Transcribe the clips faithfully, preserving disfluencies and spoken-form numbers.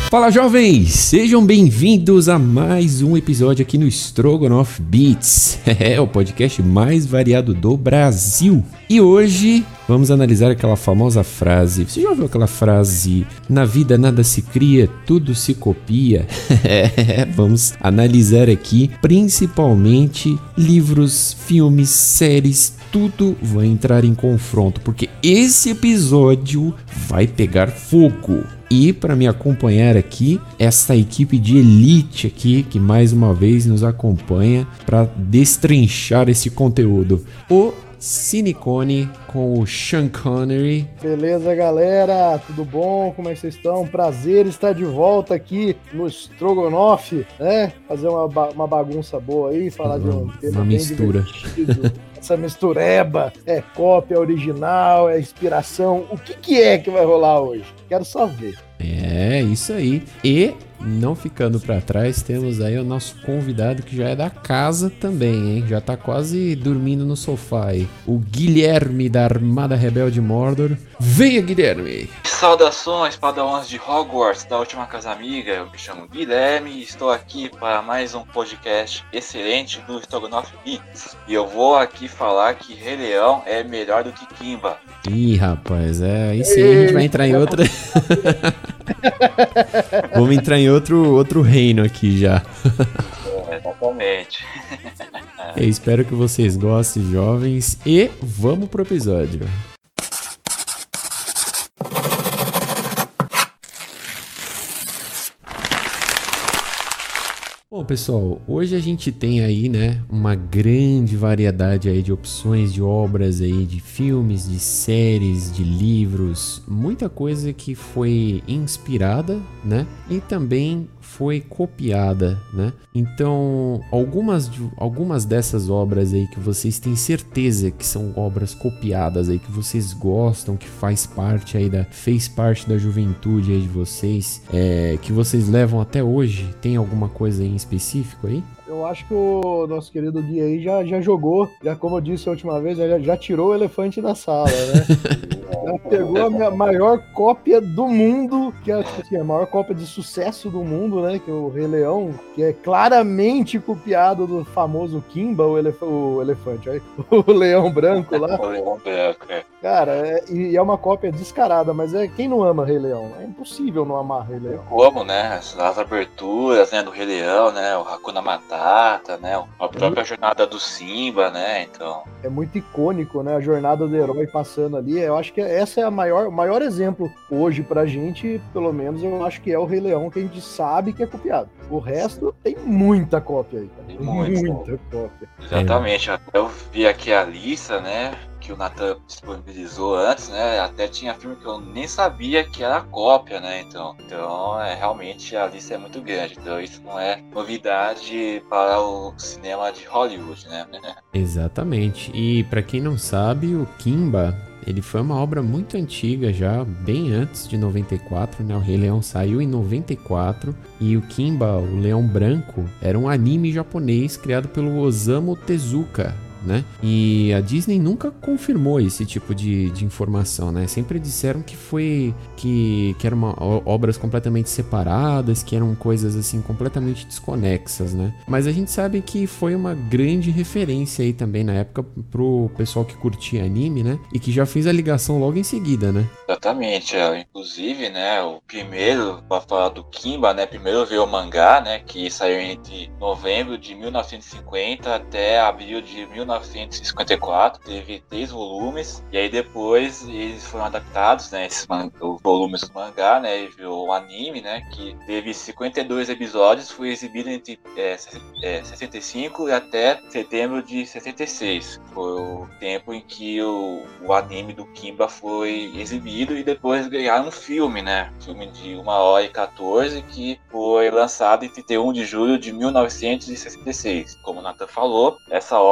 Fala, jovens! Sejam bem-vindos a mais um episódio aqui no Strogonoff Beats, é o podcast mais variado do Brasil. E hoje vamos analisar aquela famosa frase, você já ouviu aquela frase, na vida nada se cria, tudo se copia? Vamos analisar aqui principalmente livros, filmes, séries, tudo vai entrar em confronto, porque esse episódio vai pegar fogo. E para me acompanhar aqui, essa equipe de elite aqui, que mais uma vez nos acompanha para destrinchar esse conteúdo. O Cinecone com o Sean Connery. Beleza, galera? Tudo bom? Como é que vocês estão? Prazer estar de volta aqui no Strogonoff, né? Fazer uma, ba- uma bagunça boa aí, falar uma, de um tema uma bem mistura. divertido. Essa mistureba, é cópia original, é inspiração. O que, que é que vai rolar hoje? Quero só ver. É, isso aí. E, não ficando pra trás, temos aí o nosso convidado que já é da casa também, hein? Já tá quase dormindo no sofá aí. O Guilherme da Armada Rebelde Mordor. Venha, Guilherme! Saudações, padawans de Hogwarts, da Última Casa Amiga. Eu me chamo Guilherme e estou aqui para mais um podcast excelente do Strogonoff Beats. E eu vou aqui falar que Rei Leão é melhor do que Kimba. Ih, rapaz, é, aí sim a gente vai entrar em outra... Vamos entrar em outro, outro reino aqui já. É, exatamente. Eu espero que vocês gostem, jovens, e vamos pro episódio. Bom, pessoal, hoje a gente tem aí, né, uma grande variedade aí de opções de obras aí, de filmes, de séries, de livros, muita coisa que foi inspirada, né, e também foi copiada, né? Então, algumas, de, algumas dessas obras aí que vocês têm certeza que são obras copiadas aí, que vocês gostam, que faz parte aí da, fez parte da juventude aí de vocês, é, que vocês levam até hoje, tem alguma coisa em específico aí? Eu acho que o nosso querido Gui aí já, já jogou, já como eu disse a última vez, já, já tirou o elefante da sala, né? Já pegou a minha maior cópia do mundo, que é assim, a maior cópia de sucesso do mundo, né? Que é o Rei Leão, que é claramente copiado do famoso Kimba, o, elef- o elefante, aí, o leão branco lá. O Leão Branco, é. Cara, é, e é uma cópia descarada, mas é quem não ama Rei Leão? É impossível não amar Rei Leão. Como, né? As, as aberturas, né, do Rei Leão, né? O Hakuna Matata, né? A própria jornada do Simba, né? Então. É muito icônico, né? A jornada do herói passando ali. Eu acho que essa é a maior, o maior exemplo hoje pra gente, pelo menos eu acho que é o Rei Leão, que a gente sabe que é copiado. O resto tem muita cópia aí, cara. Tem muito. Muita cópia. Exatamente. Eu vi aqui a lista, né? Que o Nathan disponibilizou antes, né? Até tinha filme que eu nem sabia que era cópia, né? Então, então é, realmente a lista é muito grande. Então isso não é novidade para o cinema de Hollywood, né? Exatamente. E para quem não sabe, o Kimba, ele foi uma obra muito antiga já, bem antes de noventa e quatro, né? O Rei Leão saiu em noventa e quatro e o Kimba, o Leão Branco, era um anime japonês criado pelo Osamu Tezuka, né? E a Disney nunca confirmou esse tipo de, de informação, né? Sempre disseram que foi que, que eram uma, obras completamente separadas, que eram coisas assim completamente desconexas, né? Mas a gente sabe que foi uma grande referência aí também na época pro pessoal que curtia anime, né? E que já fez a ligação logo em seguida, né? Exatamente, é. Inclusive, né, o primeiro, para falar do Kimba, né, primeiro veio o mangá, né, que saiu entre novembro de mil novecentos e cinquenta até abril de mil novecentos e cinquenta e quatro, teve três volumes, e aí depois eles foram adaptados, né, esses man- os volumes do mangá, né, e veio o anime, né, que teve cinquenta e dois episódios, foi exibido entre é, é, sessenta e cinco e até setembro de sessenta e seis, foi o tempo em que o, o anime do Kimba foi exibido, e depois ganharam um filme, né? Um filme de uma hora e quatorze que foi lançado em trinta e um de julho de mil novecentos e sessenta e seis. Como o Nathan falou, essa obra é do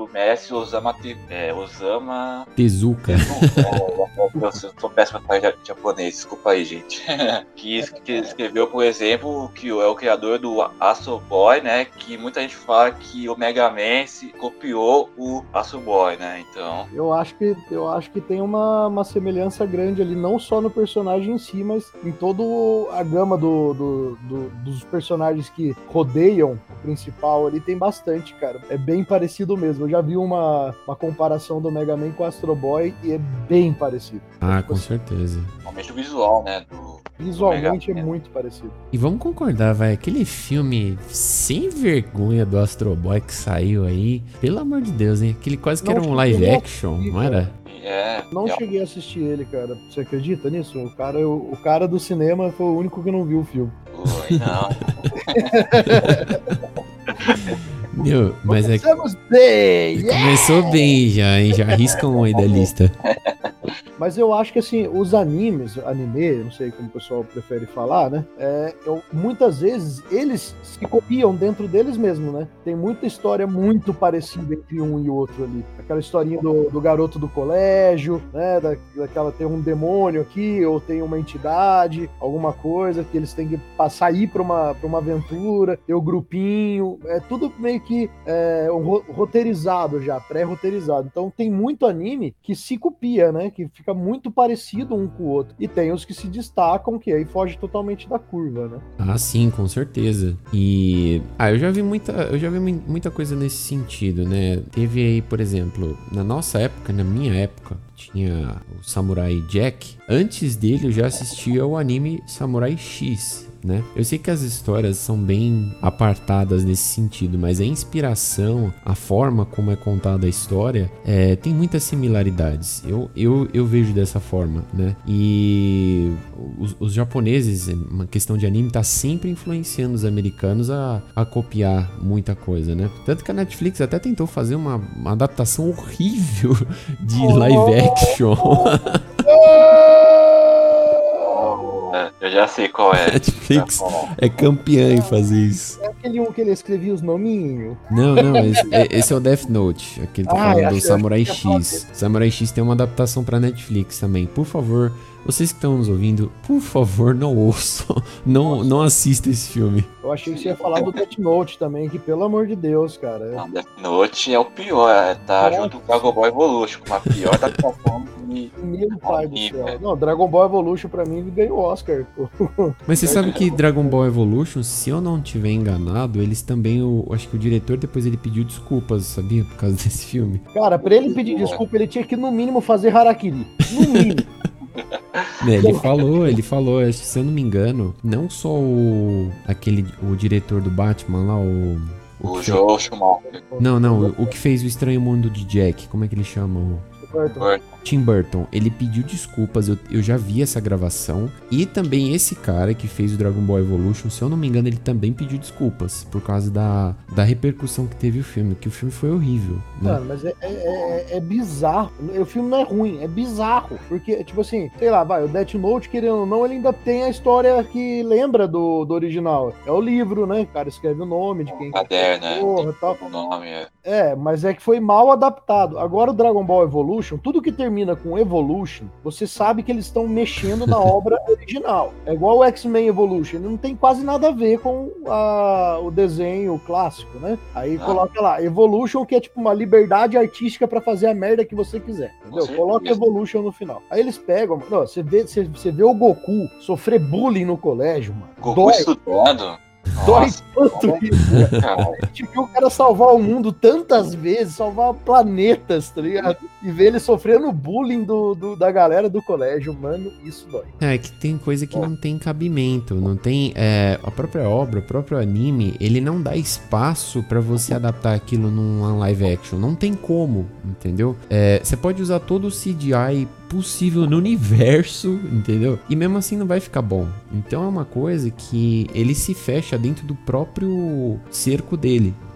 do mestre Osama, Te, é, Osama... Tezuka. Eu, eu sou péssimo para japonês, desculpa aí, gente. que, que escreveu, por exemplo, que é o criador do Astro Boy, né? Que muita gente fala que o Mega Man se copiou o Astro Boy, né? Então... Eu acho que, eu acho que tem uma, uma semelhança grande ali, não só no personagem em si, mas em toda a gama do, do, do, dos personagens que rodeiam o principal ali, tem bastante, cara. É bem parecido mesmo. Eu já vi uma, uma comparação do Mega Man com o Astro Boy e é bem parecido. Ah, com certeza. Principalmente o visual, né? Do... Visualmente é muito parecido. E vamos concordar, vai, aquele filme sem vergonha do Astro Boy que saiu aí, pelo amor de Deus, hein? Aquele quase que Não era um live cheguei a action, assistir, não era? É, Não é, cheguei a assistir ele, cara. Você acredita nisso? O cara, o, o cara do cinema foi o único que não viu o filme. Oi, não. Meu, mas é que Começamos bem! Yeah! começou bem já, hein? Já arrisca um aí da lista. Mas eu acho que, assim, os animes, anime, não sei como o pessoal prefere falar, né? É, eu, muitas vezes, eles se copiam dentro deles mesmos, né? Tem muita história muito parecida entre um e outro ali. Aquela historinha do, do garoto do colégio, né? Da, daquela, tem um demônio aqui, ou tem uma entidade, alguma coisa que eles têm que passar, ir pra uma, pra uma aventura, ter o grupinho, é tudo meio que é, um, roteirizado já, pré-roteirizado. Então tem muito anime que se copia, né? Que fica muito parecido um com o outro. E tem os que se destacam, que aí foge totalmente da curva, né? Ah, sim, com certeza. E ah, eu já vi muita, eu já vi muita coisa nesse sentido, né? Teve aí, por exemplo, na nossa época, na minha época, tinha o Samurai Jack. Antes dele eu já assistia ao anime Samurai X, né? Eu sei que as histórias são bem apartadas nesse sentido, mas a inspiração, a forma como é contada a história, é, tem muitas similaridades. Eu, eu, eu vejo dessa forma, né? E os, os japoneses, uma questão de anime, tá sempre influenciando os americanos a, a copiar muita coisa, né? Tanto que a Netflix até tentou fazer uma, uma adaptação horrível de live action. Eu já sei qual é. Netflix é campeã em fazer isso. É aquele um que ele escrevia os nominhos. Não, não, esse, esse é o Death Note, aquele que tá Ah, falando acho- do Samurai acho que eu ia X. Samurai X tem uma adaptação pra Netflix também. Por favor, vocês que estão nos ouvindo, por favor, não ouçam, não, não assistam esse filme. Eu achei que você ia falar do Death Note também, que pelo amor de Deus, cara. Não, Death Note é o pior, é, tá Nossa. junto com o Dragon Ball Evolution, com a pior adaptação de... Meu pai do Anime. céu. Não, Dragon Ball Evolution pra mim ganhou o Oscar. Pô. Mas você sabe que Dragon Ball Evolution, se eu não tiver enganado, eles também, o, acho que o diretor depois ele pediu desculpas, sabia? Por causa desse filme. Cara, pra ele pedir desculpa, ele tinha que no mínimo fazer harakiri. No mínimo. É, ele falou, ele falou, acho que se eu não me engano, não só o aquele o diretor do Batman lá, o, o O que Joe Schumacher. Não, não, o, o que fez o Estranho Mundo de Jack, como é que ele chama? O Tim Burton, ele pediu desculpas, eu, eu já vi essa gravação. E também esse cara que fez o Dragon Ball Evolution, se eu não me engano, ele também pediu desculpas por causa da, da repercussão que teve o filme, que o filme foi horrível, né? Mano, mas é, é, é- é bizarro. O filme não é ruim, é bizarro. Porque, tipo assim, sei lá, vai, o Death Note, querendo ou não, ele ainda tem a história que lembra do, do original. É o livro, né? O cara escreve o nome de quem Caderno, né? porra, Tem tal. o nome, é. É, mas é que foi mal adaptado. Agora o Dragon Ball Evolution, tudo que termina com Evolution, você sabe que eles estão mexendo na obra original. É igual o X-Men Evolution, ele não tem quase nada a ver com a- o desenho clássico, né? Aí Ah. coloca lá, Evolution, que é tipo uma liberdade artística pra fazer a merda que você quiser, entendeu? Sim, Coloca mesmo. Evolution no final. Aí eles pegam, não, você vê, você, você vê o Goku sofrer bullying no colégio, mano. Goku Dói, estudando. dói Nossa, tanto isso. cara. A gente viu o cara salvar o mundo tantas vezes, salvar planetas, tá ligado? E ver ele sofrendo bullying do, do- da galera do colégio, mano, isso dói. É, que tem coisa que não tem cabimento, não tem, é, a própria obra, o próprio anime, ele não dá espaço pra você adaptar aquilo numa live action, não tem como, entendeu? É, você pode usar todo o C G I possível no universo, entendeu? E mesmo assim não vai ficar bom. Então é uma coisa que ele se fecha dentro do próprio cerco dele,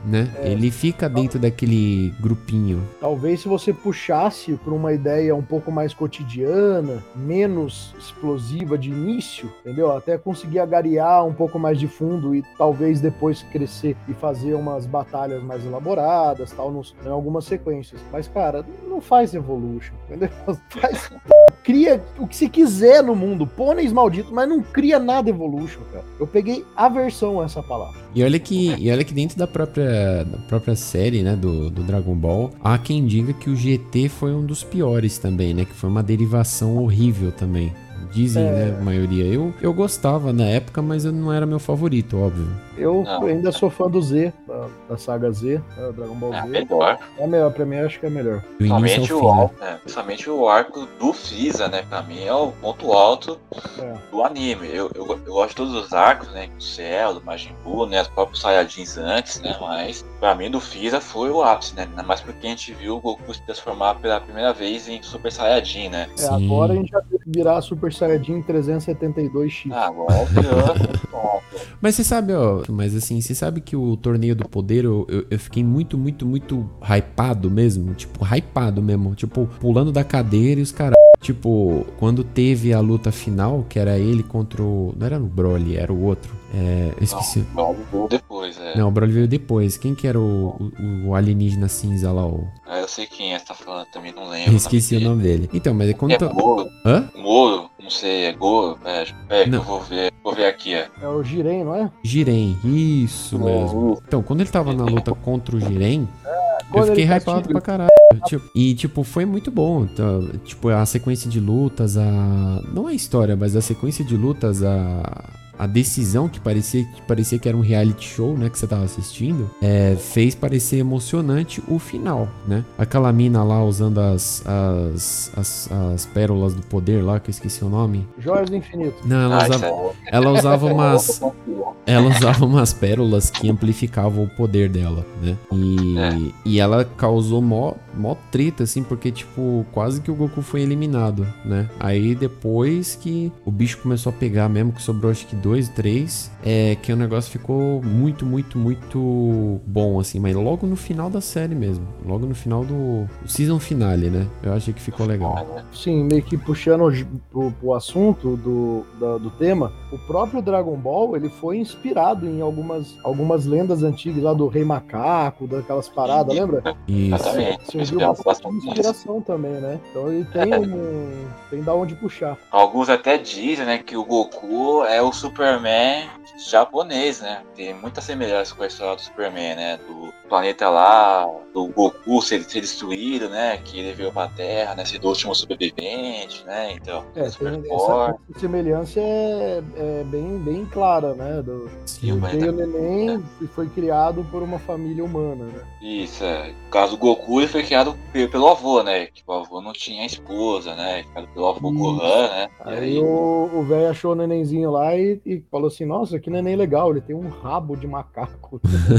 né? É. Ele fica dentro daquele grupinho. Talvez se você puxasse para uma ideia um pouco mais cotidiana, menos explosiva de início, entendeu? Até conseguir agariar um pouco mais de fundo e talvez depois crescer e fazer umas batalhas mais elaboradas, tal, nos, em algumas sequências. Mas, cara, não faz Evolution, entendeu? Faz, cria o que se quiser no mundo, pôneis malditos, mas não cria nada Evolution, cara. Eu peguei aversão a essa palavra. E olha que, e olha que dentro da própria, da própria série, né, do, do Dragon Ball, há quem diga que o G T foi um dos piores também, né? Que foi uma derivação horrível também. Dizem, é. né, a maioria. Eu, eu gostava na época, mas eu não era meu favorito, óbvio. Eu Não. ainda sou fã do Z, da, da saga Z, né, Dragon Ball É Z. melhor. É melhor, pra mim acho que é melhor. Do início Principalmente ao o, fim, né? arco, é, principalmente o arco do Freeza, né? Pra mim é o ponto alto É. do anime. Eu, eu, eu gosto de todos os arcos, né? Do Cell, do Majin Buu, né? Os próprios Saiyajins antes, né? Mas pra mim do Freeza foi o ápice, né? Ainda mais porque a gente viu o Goku se transformar pela primeira vez em Super Saiyajin, né? É, agora a gente já tem que virar Super Saiyajin trezentos e setenta e dois X. Ah, agora virou. Mas você sabe, ó, mas assim, você sabe que o Torneio do Poder, eu, eu, eu fiquei muito, muito, muito hypado mesmo, tipo, hypado mesmo, tipo, pulando da cadeira e os caras. Tipo, quando teve a luta final, que era ele contra o... Não era o Broly, era o outro. É, eu esqueci. Não, o Broly depois, é. Não, o Broly veio depois. Quem que era o, o, o alienígena cinza lá? O... Ah, eu sei quem é, você tá falando também, não lembro. Eu esqueci o nome dele. Então, mas é quando... É tá- Goro, Hã? Moro, não sei, é Goro. É, é que Não. eu vou ver, vou ver aqui, é. É o Jiren, não é? Jiren, isso mesmo. Então, quando ele tava na luta contra o Jiren, eu Quando fiquei ele hypado castiga. pra caralho. Tipo, e, tipo, foi muito bom. Tá? Tipo, a sequência de lutas, a... Não a história, mas a sequência de lutas, a... A decisão que parecia, que parecia que era um reality show, né, que você tava assistindo, é, fez parecer emocionante o final, né? Aquela mina lá usando as, as, as, as pérolas do poder lá, que eu esqueci o nome. Joias do Infinito. Não, ela Ah, usava, isso é- ela usava umas... é- Ela usava umas pérolas que amplificavam o poder dela, né? E, É. e ela causou mó, mó treta, assim, porque, tipo, quase que o Goku foi eliminado, né? Aí depois que o bicho começou a pegar mesmo, que sobrou acho que dois, três, é que o negócio ficou muito, muito, muito bom, assim. Mas logo no final da série mesmo. Logo no final do o season finale, né? Eu achei que ficou legal. Sim, meio que puxando pro, pro assunto do, da- do tema, o próprio Dragon Ball, ele foi inspirado em algumas, algumas lendas antigas lá do Rei Macaco, daquelas paradas, Sim. lembra? Isso. Exatamente. Serviu Inspirado bastante de bastante nisso. inspiração também, né? Então ele tem um, tem da onde puxar. Alguns até dizem, né, que o Goku é o Superman japonês, né? Tem muita semelhança com a história do Superman, né? Do planeta lá, do Goku ser, ser destruído, né? Que ele veio pra Terra, né? Ser o último sobrevivente, né? Então, É, super tem, forte. essa semelhança é, é bem, bem clara, né? Do, E o Sim. veio o planeta- neném e foi criado por uma família humana, né? Isso, é. No caso do Goku, ele foi criado pe- pelo avô, né? Que o avô não tinha esposa, né? Criado pelo avô Isso. Gohan, né? E Aí aí, o velho achou o nenenzinho lá e, e falou assim, nossa, que neném legal, ele tem um rabo de macaco.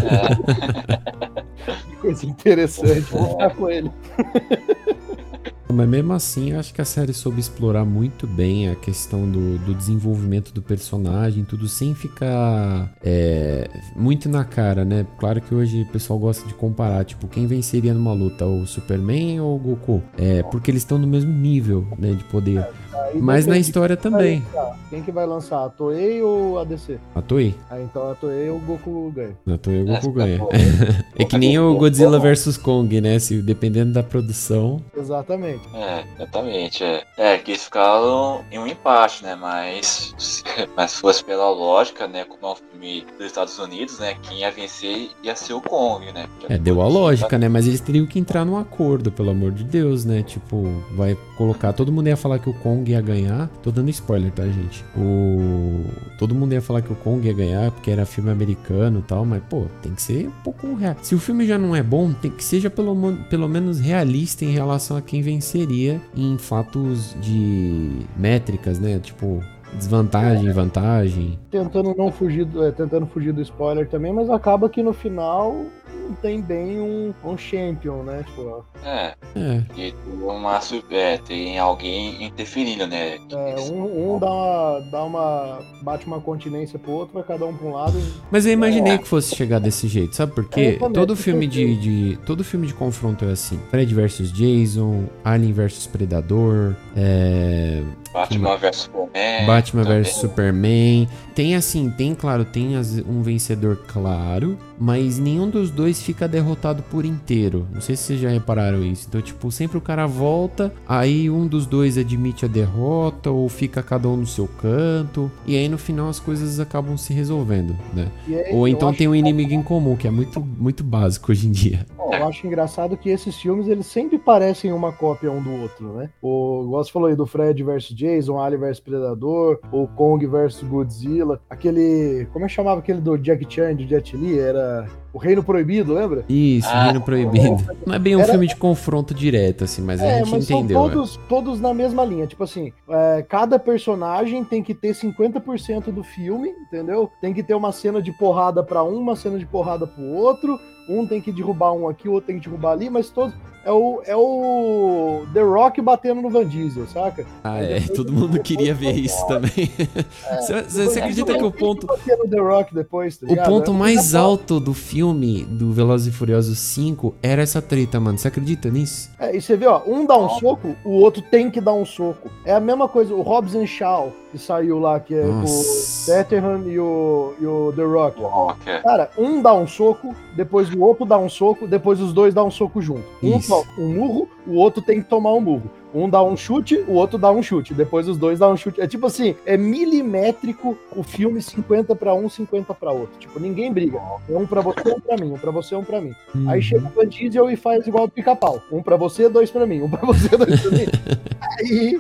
é, Que coisa interessante, vou ficar com ele. Mas mesmo assim, eu acho que a série soube explorar muito bem a questão do, do desenvolvimento do personagem, tudo sem ficar é, muito na cara, né? Claro que hoje o pessoal gosta de comparar, tipo, quem venceria numa luta, o Superman ou o Goku? É, porque eles estão no mesmo nível, né, de poder. Aí Mas na depende história de quem vai também. lançar. Quem que vai lançar, a Toei ou a D C? A Toei. Ah, então a Toei o Goku ganha. Na Toei o Goku É, ganha. pô. É que nem o Godzilla versus Kong, né? Se, dependendo da produção. Exatamente. É, exatamente, é. É, que eles ficaram em um empate, né? Mas, se- mas se fosse pela lógica, né? Como é um filme dos Estados Unidos, né? Quem ia vencer ia ser o Kong, né? É, deu a lógica, né? Mas eles teriam que entrar num acordo, pelo amor de Deus, né? Tipo, vai colocar. Todo mundo ia falar que o Kong ia ganhar. Tô dando spoiler, tá, gente? O... Todo mundo ia falar que o Kong ia ganhar porque era filme americano e tal. Mas, pô, tem que ser um pouco real. Se o filme já não é bom, tem que seja pelo, mo- pelo menos realista em relação a quem venceria em fatos de métricas, né? Tipo, desvantagem, vantagem. Tentando não fugir do, é, tentando fugir do spoiler também, mas acaba que no final tem bem um, um champion, né? Tipo, É. É. E uma, su- é, tem alguém interferindo, né? é, um, um dá, uma, dá uma. bate uma continência pro outro, vai cada um pra um lado. E... Mas eu imaginei que fosse chegar desse jeito, sabe por É, quê? eu também, Todo com filme de, de todo filme de confronto é assim. Fred versus Jason, Alien versus Predador, é, Batman versus Superman. Batman também. versus Superman. Tem assim, tem claro, tem as- um vencedor claro, mas nenhum dos dois fica derrotado por inteiro. Não sei se vocês já repararam isso. Então, tipo, sempre o cara volta, aí um dos dois admite a derrota ou fica cada um no seu canto, e aí no final as coisas acabam se resolvendo, né? E aí, Ou eu então acho tem um inimigo em comum, que é muito, muito básico hoje em dia. Bom, eu acho engraçado que esses filmes eles sempre parecem uma cópia um do outro, né? O igual você falou aí do Fred versus Jason, Alien versus Predador, o Kong versus Godzilla, aquele. Como é que chamava aquele do Jack Chan, do Jet Li? Era O Reino Proibido, lembra? Isso, Ah, Reino Proibido. Não é bem um era- filme de confronto direto, assim, mas a É, gente mas entendeu. são né? todos, todos na mesma linha. Tipo assim, é, cada personagem tem que ter cinquenta por cento do filme, entendeu? Tem que ter uma cena de porrada pra um, uma cena de porrada pro outro. Um tem que derrubar um aqui, o outro tem que derrubar ali, mas todos. É o, é o The Rock batendo no Van Diesel, saca? Ah, Aí é. depois- Todo mundo depois- queria ver isso também. Você você acredita que o ponto, Bater no The Rock depois, tá o ligado? ponto É um mais filho da alto do filme do Velozes e Furiosos cinco era essa treta, mano? Você acredita nisso? É, e você vê, ó, um dá um soco, o outro tem que dar um soco. É a mesma coisa, o Hobbs and Shaw, que saiu lá, que é com o Nossa. Statham e o, e o The Rock. O Rock, é. Cara, um dá um soco, depois o outro dá um soco, depois os dois dão um soco junto. Um Isso. toma um murro, o outro tem que tomar um murro. Um dá um chute, o outro dá um chute. Depois os dois dão um chute. É tipo assim, é milimétrico o filme cinquenta pra um, cinquenta pra outro. Tipo, ninguém briga. É um pra você, um pra mim. Um pra você, um pra mim. Aí chega o Van Diesel e faz igual o pica-pau. Um pra você, dois pra mim. Um pra você, dois pra mim. Aí,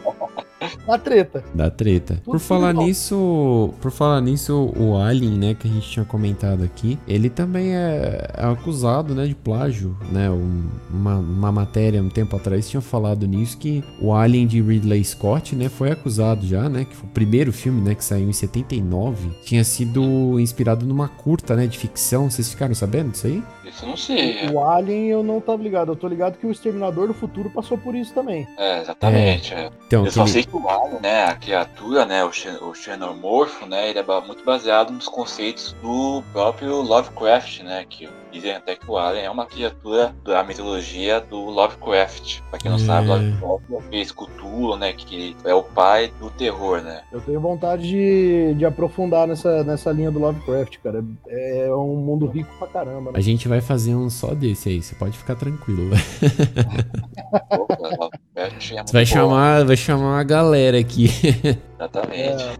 a treta. Da treta. Por falar igual. nisso, por falar nisso, o Alien, né, que a gente tinha comentado aqui, ele também é, é acusado, né, de plágio, né? Um- uma, uma matéria um tempo atrás tinha falado nisso que o Alien de Ridley Scott, né, foi acusado já, né, que foi o primeiro filme, né, que saiu em setenta e nove, tinha sido inspirado numa curta, né, de ficção. Vocês ficaram sabendo disso aí? Isso eu não sei. O Alien eu não tava ligado. Eu tô ligado que o Exterminador do Futuro passou por isso também. É, exatamente. É. Então, Eu só aquele- sei que o Alien, né, a criatura, né, o, xe- o xenomorfo, né, ele é ba- muito baseado nos conceitos do próprio Lovecraft, né, que dizem até que o Alien é uma criatura da mitologia do Lovecraft. Pra quem não É. sabe, Lovecraft fez Cthulhu, né, que é o pai do terror, né. Eu tenho vontade de, de aprofundar nessa, nessa linha do Lovecraft, cara. É um mundo rico pra caramba, né? a gente vai fazer um só desse aí, você pode ficar tranquilo. Vai, Opa, Lovecraft é muito vai bom. chamar, vai chamar a galera aqui. Exatamente. É,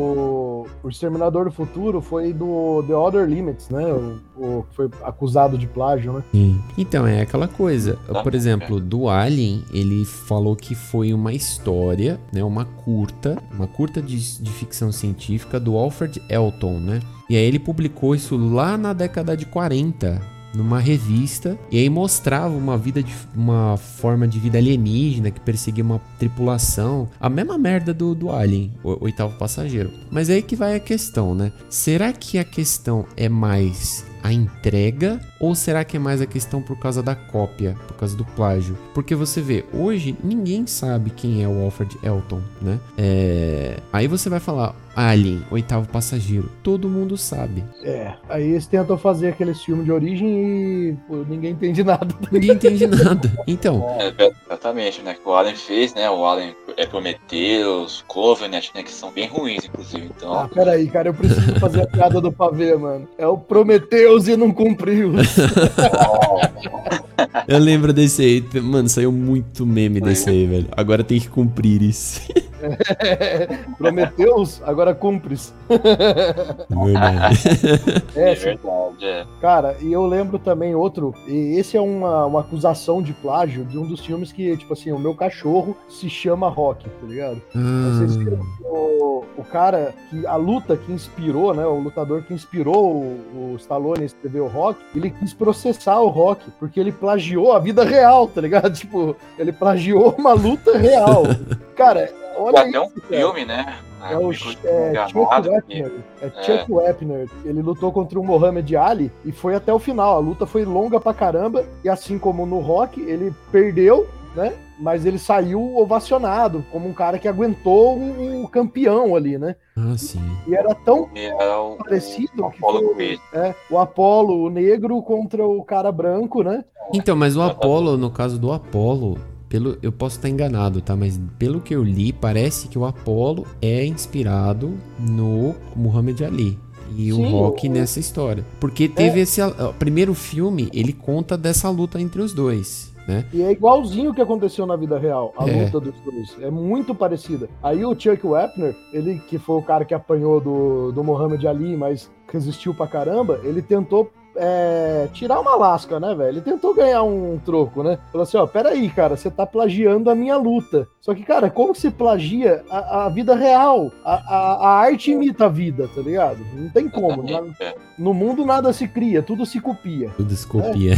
o, o Exterminador do Futuro foi do The Other Limits, né? O, o que foi acusado de plágio, né? Sim. Então, é aquela coisa. Tá. Por exemplo, do Alien, ele falou que foi uma história, né? Uma curta, uma curta de, de ficção científica do Alfred Elton, né? E aí ele publicou isso lá na década de quarenta, numa revista, e aí mostrava uma vida de uma forma de vida alienígena que perseguia uma tripulação, a mesma merda do, do Alien, o Oitavo Passageiro. Mas aí que vai a questão, né? Será que a questão é mais a entrega ou será que é mais a questão por causa da cópia, por causa do plágio? Porque você vê, hoje ninguém sabe quem é o Alfred Elton, né? É... Aí você vai falar Alien, Oitavo Passageiro, todo mundo sabe. É. Aí eles tentam fazer aqueles filmes de origem e pô, ninguém entende nada. Ninguém entende nada. Então, É, exatamente, né? Que o Alien fez, né? O Alien é Prometheus, Covenant, né? Que são bem ruins, inclusive. Então, Ah, peraí, cara, eu preciso fazer a piada do pavê, mano. É o Prometheus e não cumpriu. eu lembro desse aí. Mano, saiu muito meme desse aí, velho. Agora tem que cumprir isso. Prometheus, agora cumpres. Verdade. é, É, verdade, é. cara, e eu lembro também outro, e esse é uma, uma acusação de plágio de um dos filmes que, tipo assim, o meu cachorro se chama Rock, tá ligado? Vocês viram Ah, que o, o cara, que a luta que inspirou, né, o lutador que inspirou o, o Stallone a escrever o Rock, ele quis processar o Rock, porque ele plagiou a vida real, tá ligado? Tipo, ele plagiou uma luta real. Cara, Tem olha até isso, um cara. filme, né? É o é, Chuck Wepner. É Chuck é. Wepner. Ele lutou contra o Muhammad Ali e foi até o final. A luta foi longa pra caramba. E assim como no Rock, ele perdeu, né? Mas ele saiu ovacionado, como um cara que aguentou o, o campeão ali, né? Ah, sim. E era tão era o, parecido o que Apolo foi, é, o Apolo, o negro, contra o cara branco, né? Então, mas o Apolo, no caso do Apolo, pelo, eu posso estar enganado, tá? Mas pelo que eu li, parece que o Apolo é inspirado no Muhammad Ali. E Sim, o Rock o... nessa história. Porque teve é. esse... O primeiro filme, ele conta dessa luta entre os dois. Né? E é igualzinho o que aconteceu na vida real, a é. luta dos dois. É muito parecida. Aí o Chuck Wepner, ele que foi o cara que apanhou do, do Muhammad Ali, mas resistiu pra caramba, ele tentou é, tirar uma lasca, né, velho? Ele tentou ganhar um troco, né? Falou assim, ó, peraí, cara, você tá plagiando a minha luta. Só que, cara, como se plagia a, a vida real? A, a, a arte imita a vida, tá ligado? Não tem como. Na, no mundo nada se cria, tudo se copia. Tudo se copia.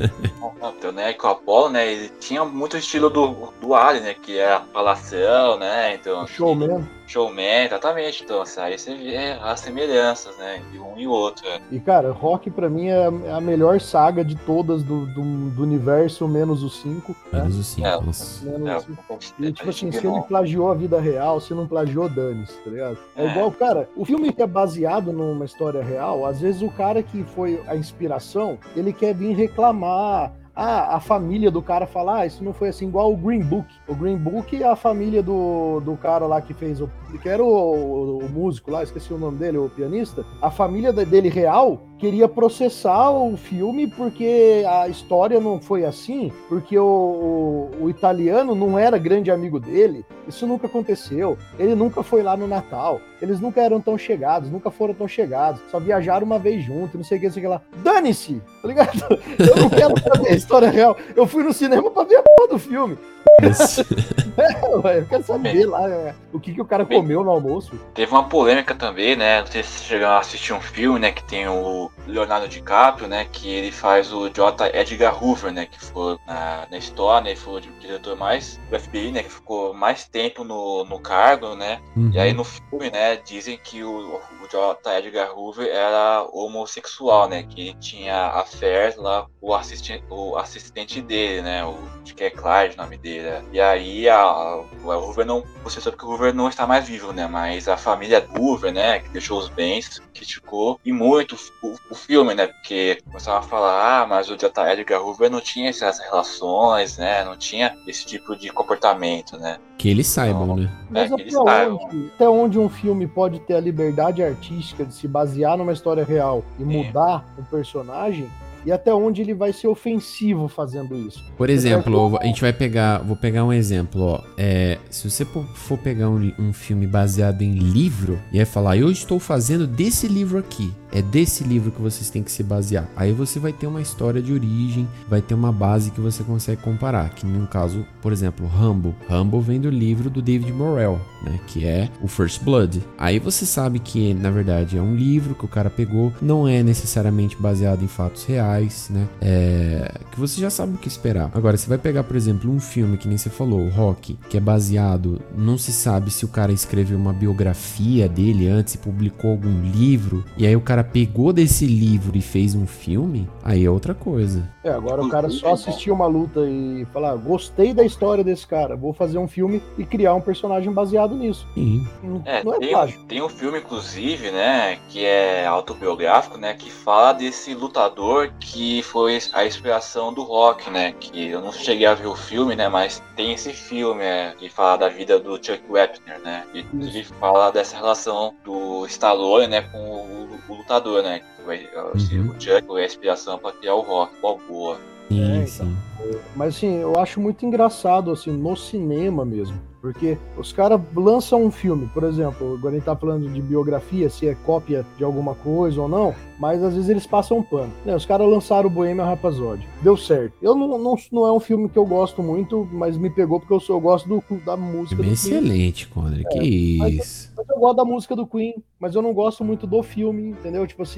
É. Então, né, com o Apolo, né, ele tinha muito estilo do, do Ali, né, que é a falação, né, então... Showman. Showman, exatamente. Então, aí você vê as semelhanças, né, de um e outro. Né? E, cara, Rock pra mim é a melhor saga de todas do, do, do universo, menos os cinco. Menos né? os cinco, é, nossa. Menos é, os cinco. E, tipo assim, se ele plagiou a vida real, se não plagiou, dane-se, tá ligado? É, é igual, cara, o filme que é baseado numa história real, às vezes o cara que foi a inspiração, ele quer vir reclamar. Ah, a família do cara fala, ah, isso não foi assim, igual o Green Book. O Green Book é a família do, do cara lá que fez o... que era o, o, o músico lá, esqueci o nome dele, o pianista. A família dele real queria processar o filme porque a história não foi assim, porque o, o, o italiano não era grande amigo dele. Isso nunca aconteceu. Ele nunca foi lá no Natal. Eles nunca eram tão chegados, nunca foram tão chegados. Só viajaram uma vez junto, não sei o que, não sei o que lá. Dane-se! Tá ligado? Eu não quero saber a história real. Eu fui no cinema pra ver a porra do filme. É, eu quero saber lá é, o que, que o cara comeu no almoço. Teve uma polêmica também, né? Não sei se vocês chegaram a assistir um filme, né? Que tem o Leonardo DiCaprio, né? Que ele faz o J. Edgar Hoover, né? Que foi na, na história, né? Ele foi o diretor mais do F B I, né? Que ficou mais tempo no, no cargo, né? Uhum. E aí no filme, né? Dizem que o, o J. Edgar Hoover era homossexual, né? Que ele tinha affairs lá, o assistente, o assistente dele, né? O, acho que é Clyde o nome dele. E aí a, a, o Hoover não, você sabe que o Hoover não está mais vivo, né? Mas a família do Hoover, né? Que deixou os bens, criticou e muito o, o filme, né? Porque começava a falar, ah, mas o J. Edgar Hoover não tinha essas relações, né? Não tinha esse tipo de comportamento, né? Que eles saibam, então, né? Mas é, até, onde, até onde um filme pode ter a liberdade artística de se basear numa história real e Sim. mudar o personagem? E até onde ele vai ser ofensivo fazendo isso. Por exemplo, a gente vai pegar, vou pegar um exemplo, ó. É, se você for pegar um, um filme baseado em livro e aí falar, eu estou fazendo desse livro aqui, é desse livro que vocês têm que se basear. Aí você vai ter uma história de origem, vai ter uma base que você consegue comparar. Que no caso, por exemplo, Rambo. Rambo vem do livro do David Morrell, né? Que é o First Blood. Aí você sabe que, na verdade, é um livro que o cara pegou, não é necessariamente baseado em fatos reais, né? É... que você já sabe o que esperar. Agora, você vai pegar, por exemplo, um filme que nem você falou, o Rock, que é baseado, não se sabe se o cara escreveu uma biografia dele antes e publicou algum livro, e aí o cara pegou desse livro e fez um filme, aí é outra coisa. É, agora o cara só assistiu uma luta e falar, gostei da história desse cara, vou fazer um filme e criar um personagem baseado nisso. Sim. Não é, não é tem, um, tem um filme, inclusive, né, que é autobiográfico, né, que fala desse lutador que foi a inspiração do Rock, né, que eu não cheguei a ver o filme, né, mas tem esse filme, é, que fala da vida do Chuck Wepner, né, e ele fala dessa relação do Stallone, né, com o, o lutador, né, que vai, assim, Uhum. o Chuck foi a inspiração para criar o Rock, qual boa. Sim, É, então. sim. Mas assim, eu acho muito engraçado, assim, no cinema mesmo. Porque os caras lançam um filme, por exemplo, agora a gente tá falando de biografia, se é cópia de alguma coisa ou não, mas às vezes eles passam um pano. Né? Os caras lançaram o Bohemian Rhapsody, deu certo. Eu não, não, não é um filme que eu gosto muito, mas me pegou porque eu, sou, eu gosto do, da música Bem do Queen. excelente, Conrad, É, que mas isso. eu, mas eu gosto da música do Queen, mas eu não gosto muito do filme, entendeu? Tipo assim,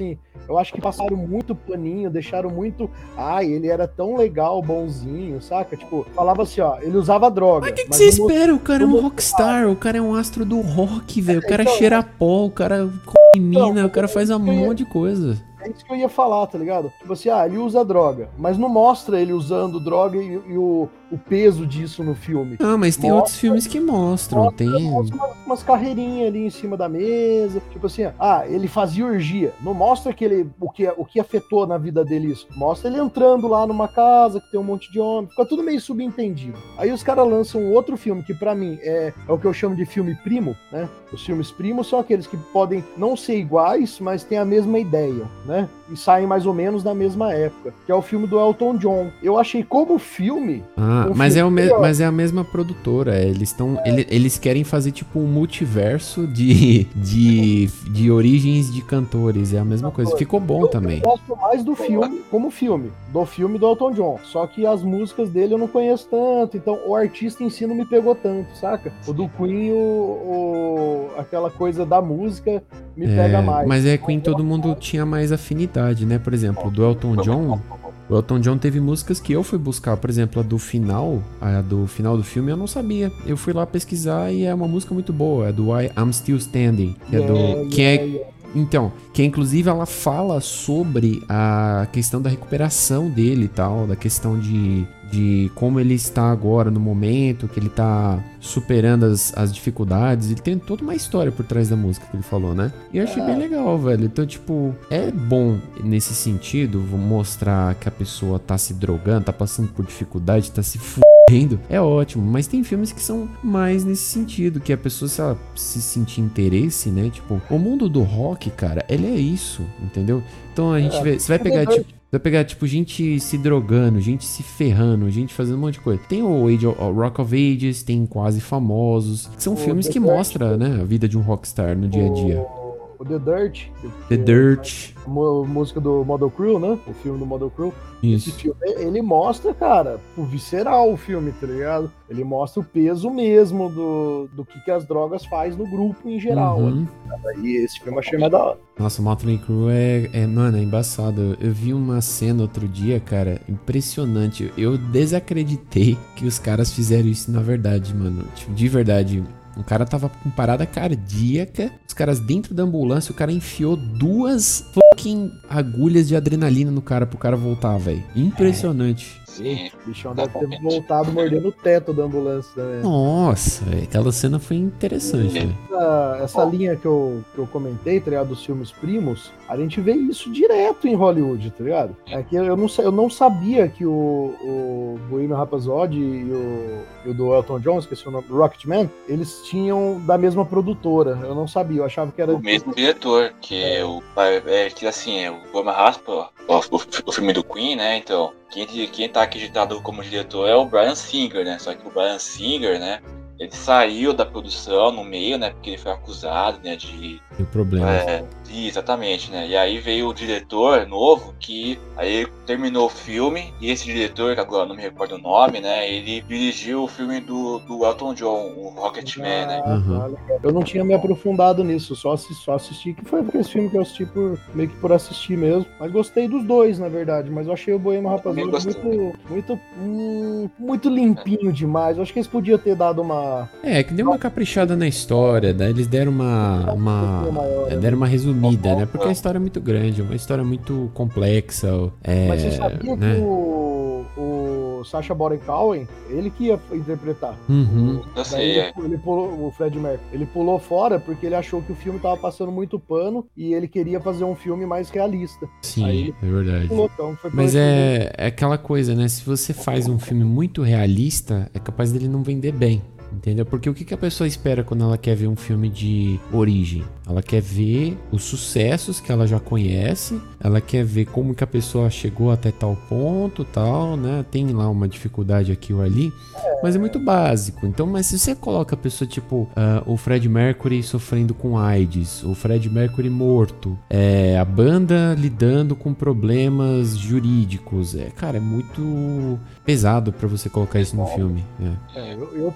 Eu acho que passaram muito paninho, deixaram muito... Ai, ele era tão legal, bonzinho, saca? Tipo, falava assim, ó, ele usava droga. Mas o que, que mas você no- espera? O cara é um no- rockstar, o cara é um astro do rock, velho. O cara então, cheira pó, o cara come mina, então, o cara faz um eu ia- monte de coisa. É isso que eu ia falar, tá ligado? Tipo assim, ah, ele usa droga, mas não mostra ele usando droga e, e o, o peso disso no filme. Não, mas tem Mostra- outros filmes que mostram, tem... Mostra umas, umas carreirinhas ali em cima da mesa, tipo assim, ah, ele fazia orgia. Não mostra que ele, o, que, o que afetou na vida dele isso. Mostra ele entrando lá numa casa que tem um monte de homem. Fica tudo meio subentendido. Aí os caras lançam outro filme que pra mim é, é o que eu chamo de filme primo, né? Os filmes primos são aqueles que podem não ser iguais, mas têm a mesma ideia, né? E saem mais ou menos na mesma época, que é o filme do Elton John. Eu achei como filme... Ah, um mas, filme é o me- melhor. mas é a mesma produtora. Eles estão. ele- Eles querem fazer tipo um multiverso de, de, de origens de cantores. É a mesma coisa. Ficou bom também. Eu gosto mais do filme, como filme, do filme do Elton John. Só que as músicas dele eu não conheço tanto, então o artista em si não me pegou tanto, saca? O do Queen, o, o- aquela coisa da música me É, pega mais. mas é Queen todo mundo tinha mais afinidade, né? Por exemplo, do Elton John. O Elton John teve músicas que eu fui buscar, por exemplo, a do final, a do final do filme eu não sabia. Eu fui lá pesquisar e é uma música muito boa, é do I, I'm Still Standing, que é do Yeah, que é yeah, yeah. então, que inclusive ela fala sobre a questão da recuperação dele e tal, da questão de, de como ele está agora no momento, que ele tá superando as, as dificuldades. Ele tem toda uma história por trás da música que ele falou, né? E eu achei bem legal, velho. Então, tipo, é bom nesse sentido mostrar que a pessoa tá se drogando, tá passando por dificuldade, tá se fudendo. É ótimo, mas tem filmes que são mais nesse sentido, que a pessoa, se ela se sentir interesse, né? Tipo, o mundo do rock, cara, ele é isso, entendeu? Então a gente É, vê, você vai é pegar, verdade. tipo, vai pegar, tipo, gente se drogando, gente se ferrando, gente fazendo um monte de coisa. Tem o Age of, o Rock of Ages, tem Quase Famosos, que são O filmes The que Dirt, mostram, né, a vida de um rockstar no dia a dia. O, o The Dirt. The Dirt, A mu- música do Model Crew, né? O filme do Model Crew. Esse isso. filme, ele mostra, cara, o visceral o filme, tá ligado? Ele mostra o peso mesmo do, do que, que as drogas faz no grupo em geral. Uhum. E esse filme eu achei mais da hora. Nossa, o Motley Crue é, é, mano, é embaçado. Eu vi uma cena outro dia, cara, impressionante. Eu desacreditei que os caras fizeram isso na verdade, mano. Tipo, de verdade. O cara tava com parada cardíaca, os caras dentro da ambulância, o cara enfiou duas fucking agulhas de adrenalina no cara pro cara voltar, velho. Impressionante. Sim. O bichão deve ter Exatamente. voltado mordendo o teto da ambulância também. Nossa, véio, aquela cena foi interessante, velho. Essa, essa linha que eu, que eu comentei, tá ligado? Dos filmes primos, a gente vê isso direto em Hollywood, tá ligado? É que eu não, sa- eu não sabia que o, o Bohemian Rhapsody e o, e o do Elton John, esqueci o nome, Rocketman, eles tinham da mesma produtora. Eu não sabia, eu achava que era... O mesmo diretor, que é o. É, que assim, é o Bohemian Rhapsody, ó, o, o filme do Queen, né? Então, quem, quem tá acreditado como diretor é o Bryan Singer, né? Só que o Bryan Singer, né? Ele saiu da produção no meio, né? Porque ele foi acusado, né? De. Tem problema. É, exatamente, né? E aí veio o diretor novo que aí terminou o filme e esse diretor, que agora não me recordo o nome, né? Ele dirigiu o filme do, do Elton John, o Rocketman, né? Uhum. Ah, legal. Eu não tinha me aprofundado nisso, só assisti, só assisti, que foi porque esse filme que eu assisti por, meio que por assistir mesmo. Mas gostei dos dois, na verdade. Mas eu achei o Bohemian Rhapsody também gostei. muito, muito, hum, muito limpinho demais. Eu acho que eles podiam ter dado uma... É, que deu uma caprichada na história, daí eles deram uma, uma, é, deram uma resumida, né? Porque a história é muito grande, é uma história muito complexa, é, Mas você sabia né? que o, o Sacha Baron Cohen, ele que ia interpretar. Uhum. Eu Daí sei, ele, é. ele pulou, o Fred Mercury, ele pulou fora porque ele achou que o filme tava passando muito pano e ele queria fazer um filme mais realista. Sim, Aí é verdade. Pulou, então foi por Mas isso que ele- é, é aquela coisa, né? Se você faz um filme muito realista, é capaz dele não vender bem. Entendeu? Porque o que que a pessoa espera quando ela quer ver um filme de origem? Ela quer ver os sucessos que ela já conhece, ela quer ver como que a pessoa chegou até tal ponto, tal, né? Tem lá uma dificuldade aqui ou ali, mas é muito básico. Então, mas se você coloca a pessoa tipo ah, o Fred Mercury sofrendo com AIDS, o Fred Mercury morto, é, a banda lidando com problemas jurídicos, é, cara, é muito pesado pra você colocar isso no filme. É. É, eu, eu particularmente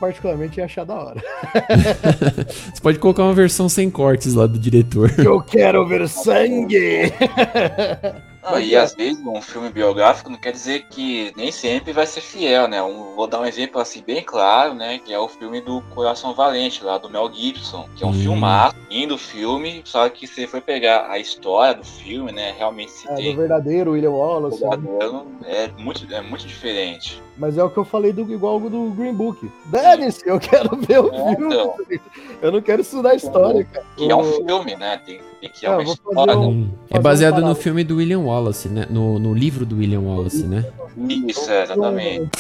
provavelmente ia achar da hora. Você pode colocar uma versão sem cortes lá do diretor. Eu quero ver sangue! Não, e às vezes um filme biográfico não quer dizer que nem sempre vai ser fiel, né? Um, vou dar um exemplo assim bem claro, né? Que é o filme do Coração Valente, lá do Mel Gibson, que é um Hum. filmaço, lindo filme, só que se você for pegar a história do filme, né? Realmente se É, tem do verdadeiro William Wallace. Né? verdadeiro, é muito, é muito diferente. Mas é o que eu falei do igual do Green Book. Dane-se, eu quero ver o É, filme. então. Eu não quero estudar história, cara. Que é um O- filme, né? Tem, tem que É, é uma eu vou fazer história. um- Hum. É fazer baseado uma no parada. filme do William Wallace, né? No, no livro do William Wallace, né? Isso, é, exatamente.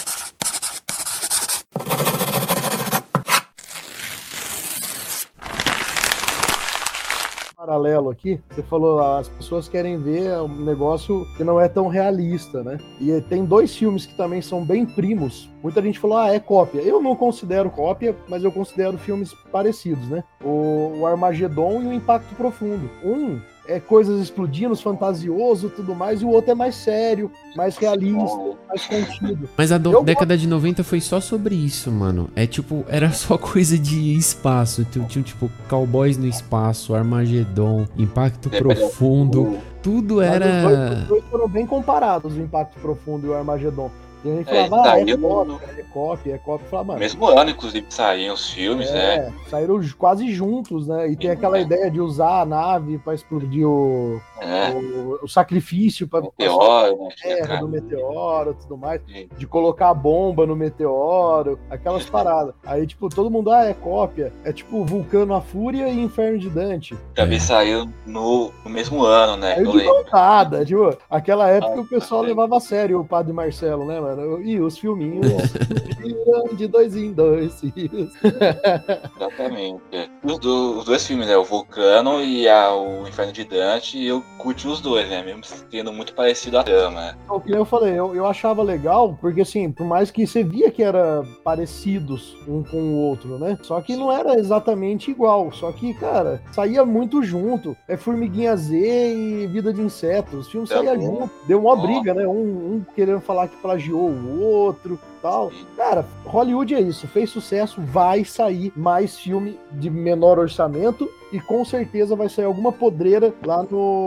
Paralelo aqui, você falou, as pessoas querem ver um negócio que não é tão realista, né? E tem dois filmes que também são bem primos. Muita gente falou, ah, é cópia. Eu não considero cópia, mas eu considero filmes parecidos, né? O, o Armagedon e o Impacto Profundo. Um é coisas explodindo, fantasioso, tudo mais, e o outro é mais sério, mais realista, mais contido. Mas a do- Eu década de noventa foi só sobre isso, mano. É tipo, era só coisa de espaço. Tu- Tinha tipo Cowboys no Espaço, Armagedon, Impacto Profundo. Tudo Mas os, dois, era. os dois foram bem comparados, o Impacto Profundo e o Armagedon. E a gente É, falava, ah, é saiu cópia, no- é cópia, é cópia. Eu falava, No mano, mesmo ano, inclusive, saíram os filmes, né? é, saíram j- quase juntos, né? E tem aquela ideia de usar a nave pra explodir o, É, o, o sacrifício pra, Meteoro, né? pra terra cara? do meteoro e tudo mais. Sim. De colocar a bomba no meteoro, aquelas paradas. Aí, tipo, todo mundo, ah, é cópia. É tipo Vulcano a Fúria e Inferno de Dante. Também É. saiu no, no mesmo ano, né? Aí Eu de lembro. voltada, tipo, aquela época Ah, o pessoal sim. levava a sério o Padre Marcelo, né, mano? E os filminhos giram de dois em dois fios. Exatamente. É. Os, do- os dois filmes, né? O Vulcano e a- o Inferno de Dante, eu curti os dois, né? Mesmo sendo muito parecido a trama, né? O que eu falei, eu, eu achava legal, porque assim, por mais que você via que era parecidos um com o outro, né? Só que não era exatamente igual. Só que, cara, saía muito junto. É Formiguinha Z e Vida de Insetos. Os filmes Tá saíam bom. junto. Deu uma Ó. briga, né? Um, um querendo falar que plagiou o outro. Tal. Cara, Hollywood é isso, fez sucesso, vai sair mais filme de menor orçamento e com certeza vai sair alguma podreira lá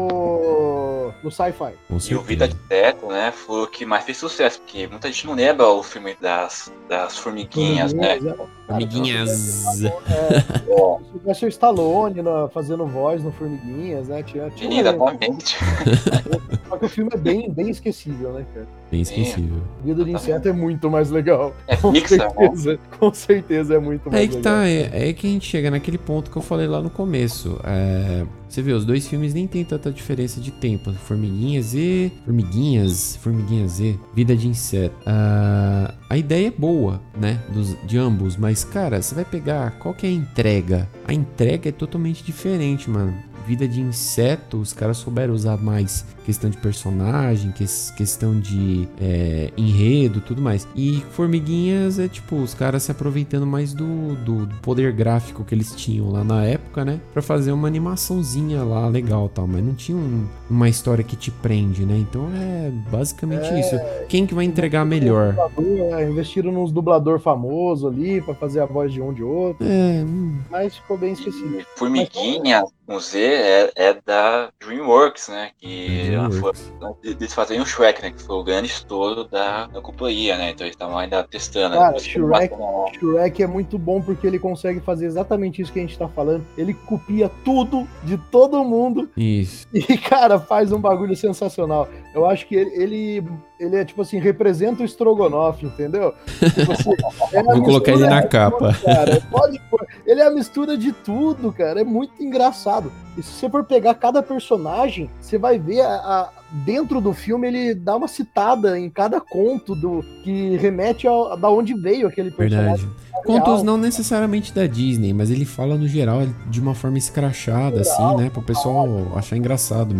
no no sci-fi. Com E o Vida certeza. de Teto, né? Foi o que mais fez sucesso, porque muita gente não lembra o filme das, das formiguinhas, né? Cara, Amiguinhas. É, o Sylvester Stallone na- fazendo voz no Formiguinhas, né? Tinha, tinha Sim, um elenco. exatamente. Só que o filme é bem, bem esquecível, né, cara? Bem esquecível. Vida de Inseto é muito mais legal. É Com Pixar, né? certeza, com certeza é muito mais É aí que legal. tá, é, é aí que a gente chega naquele ponto que eu falei lá no começo. É, você vê, os dois filmes nem tem tanta diferença de tempo. Formiguinhas e. Formiguinhas, Formiguinhas e Vida de Inseto. Ah, a ideia é boa, né? Dos, de ambos, mas, cara, você vai pegar qual que é a entrega? A entrega é totalmente diferente, mano. Vida de Inseto, os caras souberam usar mais questão de personagem, que- questão de é, enredo, tudo mais. E Formiguinhas é tipo, os caras se aproveitando mais do, do, do poder gráfico que eles tinham lá na época, né? Pra fazer uma animaçãozinha lá legal e tal, mas não tinha um- uma história que te prende, né? Então é basicamente É, isso. Quem que vai entregar melhor? Dublador, é, investiram nos dublador famoso ali pra fazer a voz de um de outro, É, hum, mas ficou bem esquecido. Formiguinha com Z é, é da DreamWorks, né? Que ela foi, DreamWorks. eles fazem o Shrek, né? Que foi o grande estouro da, da companhia, né? Então eles estavam ainda testando. Cara, né? Shrek- Shrek é muito bom porque ele consegue fazer exatamente isso que a gente tá falando. Ele copia tudo de todo mundo Isso. e, cara, faz um bagulho sensacional. Eu acho que ele, ele, ele é, tipo assim, representa o Strogonoff, entendeu? Tipo assim, é a Vou colocar ele mistura na de capa. tudo, cara. Pode pôr. Ele é a mistura de tudo, cara. É muito engraçado. E se você for pegar cada personagem, você vai ver a, a- dentro do filme ele dá uma citada em cada conto do que remete a, da onde veio aquele personagem. Verdade. Contos não necessariamente da Disney, mas ele fala no geral de uma forma escrachada, assim, né? Pro pessoal achar engraçado mesmo.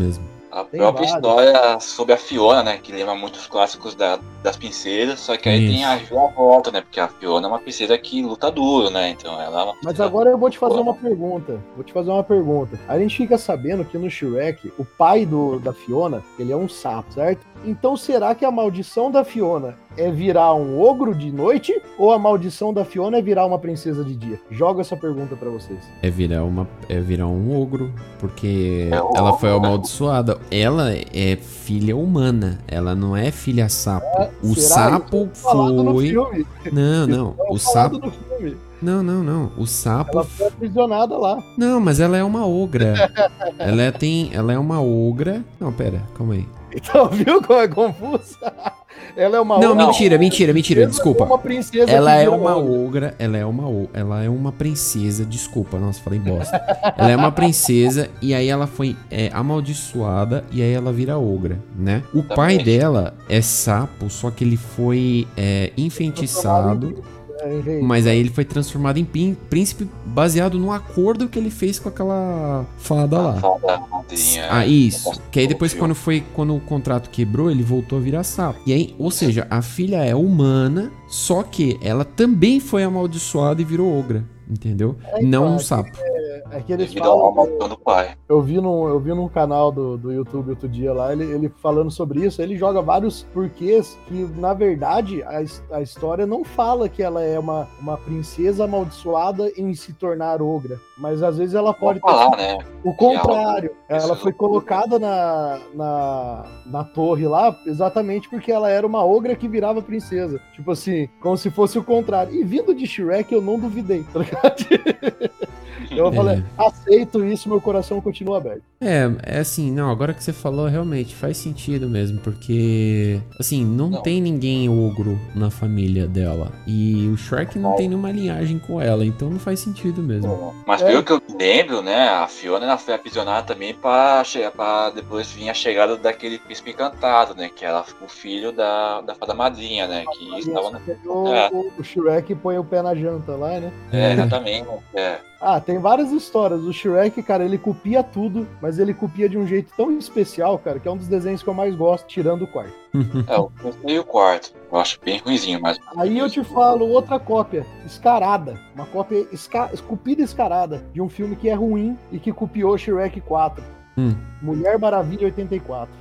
A Tem própria vários. história sobre a Fiona, né? Que lembra muitos clássicos da, das princesas, só que aí Isso. tem a volta, né? Porque a Fiona é uma princesa que luta duro, né? Então ela é uma Mas princesa- agora eu vou te fazer uma pergunta. Vou te fazer uma pergunta. A gente fica sabendo que no Shrek, o pai do, da Fiona, ele é um sapo, certo? Então será que a maldição da Fiona é virar um ogro de noite ou a maldição da Fiona é virar uma princesa de dia? Jogo essa pergunta pra vocês. É virar, uma, é virar um ogro, porque É o ela ogro, foi né? amaldiçoada. Ela é filha humana, ela não é filha sapo. O Será? sapo Isso é falado no foi. filme. Não, não. É O falado sapo. no filme. Não, não, não. O sapo. Ela foi aprisionada lá. Não, mas ela é uma ogra. Ela é, tem, ela é uma ogra. Não, pera, calma aí. Então, viu como é confusa? Ela é uma Não, outra mentira, mentira, mentira, princesa desculpa. ou uma princesa Ela que é vira uma ogro? ogra, ela é uma, o- ela é uma princesa, desculpa, nossa, falei bosta. Ela é uma princesa e aí ela foi é, amaldiçoada e aí ela vira ogra, né? O pai Exatamente. dela é sapo, só que ele foi é, enfeitiçado, É, rei. mas aí ele foi transformado em pin- príncipe baseado num acordo que ele fez com aquela fada a lá. fada madrinha. Ah, isso. Que aí depois, Filme. quando foi quando o contrato quebrou, ele voltou a virar sapo. E aí, ou seja, a filha é humana, só que ela também foi amaldiçoada e virou ogra. Entendeu? É, Não então, um é sapo. É que eles Devido ao falam. maldição do pai. Eu vi num, eu vi num canal do, do YouTube outro dia lá, ele, ele falando sobre isso. Ele joga vários porquês que, na verdade, a, his- a história não fala que ela é uma, uma princesa amaldiçoada em se tornar ogra. Mas às vezes ela pode Pode ter falar, né? o contrário. Que é algo- Ela isso foi é colocada na, na, na torre lá exatamente porque ela era uma ogra que virava princesa. Tipo assim, como se fosse o contrário. E vindo de Shrek, eu não duvidei, tá ligado? Então eu falei, aceito isso, meu coração continua aberto. É, é assim, não, agora que você falou, realmente faz sentido mesmo, porque, assim, não, Não. tem ninguém ogro na família dela. E o Shrek não Não. tem nenhuma linhagem com ela, então não faz sentido mesmo. Mas É. pelo que eu me lembro, né, a Fiona ela foi aprisionada também pra, che- pra depois vir a chegada daquele príncipe encantado, né, que era o filho da, da fada madrinha, né, que estava no... O, É. o, o Shrek põe o pé na janta lá, né? É, exatamente, é. Ah, tem várias histórias. O Shrek, cara, ele copia tudo, mas ele copia de um jeito tão especial, cara, que é um dos desenhos que eu mais gosto, tirando o quarto. É, o terceiro e o quarto. Eu acho bem ruimzinho, mas... Aí eu te falo outra cópia, escarada. Uma cópia esca... esculpida escarada de um filme que é ruim e que copiou Shrek quatro. Hum. Mulher Maravilha oitenta e quatro.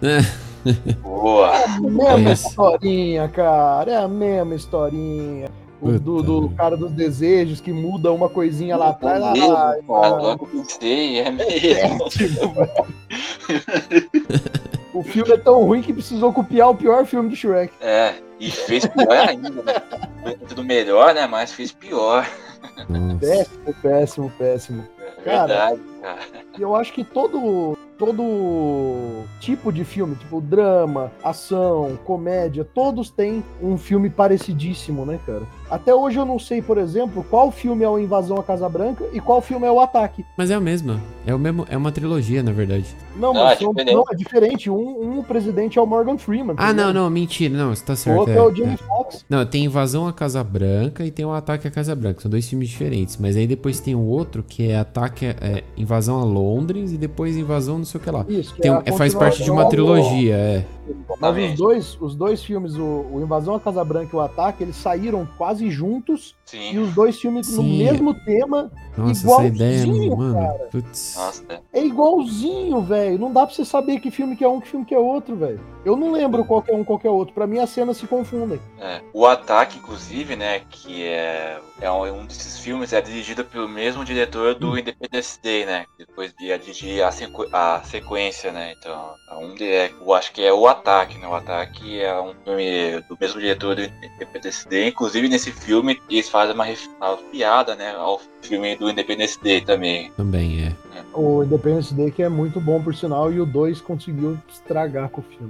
Boa! É a mesma Esse. historinha, cara. É a mesma historinha. O do, Puta do merda. cara dos desejos que muda uma coisinha lá atrás. É Ah, mesmo, ah, cara, agora que eu pensei, é mesmo. péssimo, velho. O filme é tão ruim que precisou copiar o pior filme do Shrek. É, e fez pior ainda, né? Foi tudo melhor, né, mas fez pior. Nossa. Péssimo, péssimo, péssimo. É Cara, verdade, cara. E eu acho que todo, todo tipo de filme, tipo drama, ação, comédia, todos têm um filme parecidíssimo, né, cara? Até hoje eu não sei, por exemplo, qual filme é o Invasão à Casa Branca e qual filme é o Ataque. Mas é o mesmo. É o mesmo, é uma trilogia, na verdade. Não, Não, mas é são- diferente. não, é diferente. Um, um o presidente é o Morgan Freeman. Ah, entendeu? não, não, mentira, não, você tá O certo. outro é, é o Jamie é. Foxx. Não, tem Invasão à Casa Branca e tem o Ataque à Casa Branca. São dois filmes diferentes. Mas aí depois tem o outro que é Ataque, é, Invasão a Londres e depois Invasão não sei o que lá. Isso, que Tem é um- a é, faz parte de uma continuação do- trilogia, é. Mas os dois, os dois filmes, o, o Invasão à Casa Branca e o Ataque, eles saíram quase juntos e Sim, os dois filmes no Sim. mesmo tema. Nossa, Igualzinho, essa ideia, mano. cara. Putz. nossa, é. É igualzinho, velho. Não dá pra você saber que filme que é um, que filme que é outro, velho. Eu não lembro qual que é um, qual que é outro. Pra mim, as cenas se confundem. É. O Ataque, inclusive, né, que é, é um, um desses filmes, é dirigido pelo mesmo diretor do Independence Day, né, que depois ia dirigir a, sequ- a sequência, né, então, é um de, é, eu acho que é o Ataque, né, o Ataque é um filme do mesmo diretor do Independence Day, inclusive nesse filme eles fazem uma, ref- uma piada, né, ao filme do Independence Day também. Também é. O Independence Day que é muito bom, por sinal, e o dois conseguiu estragar com o filme.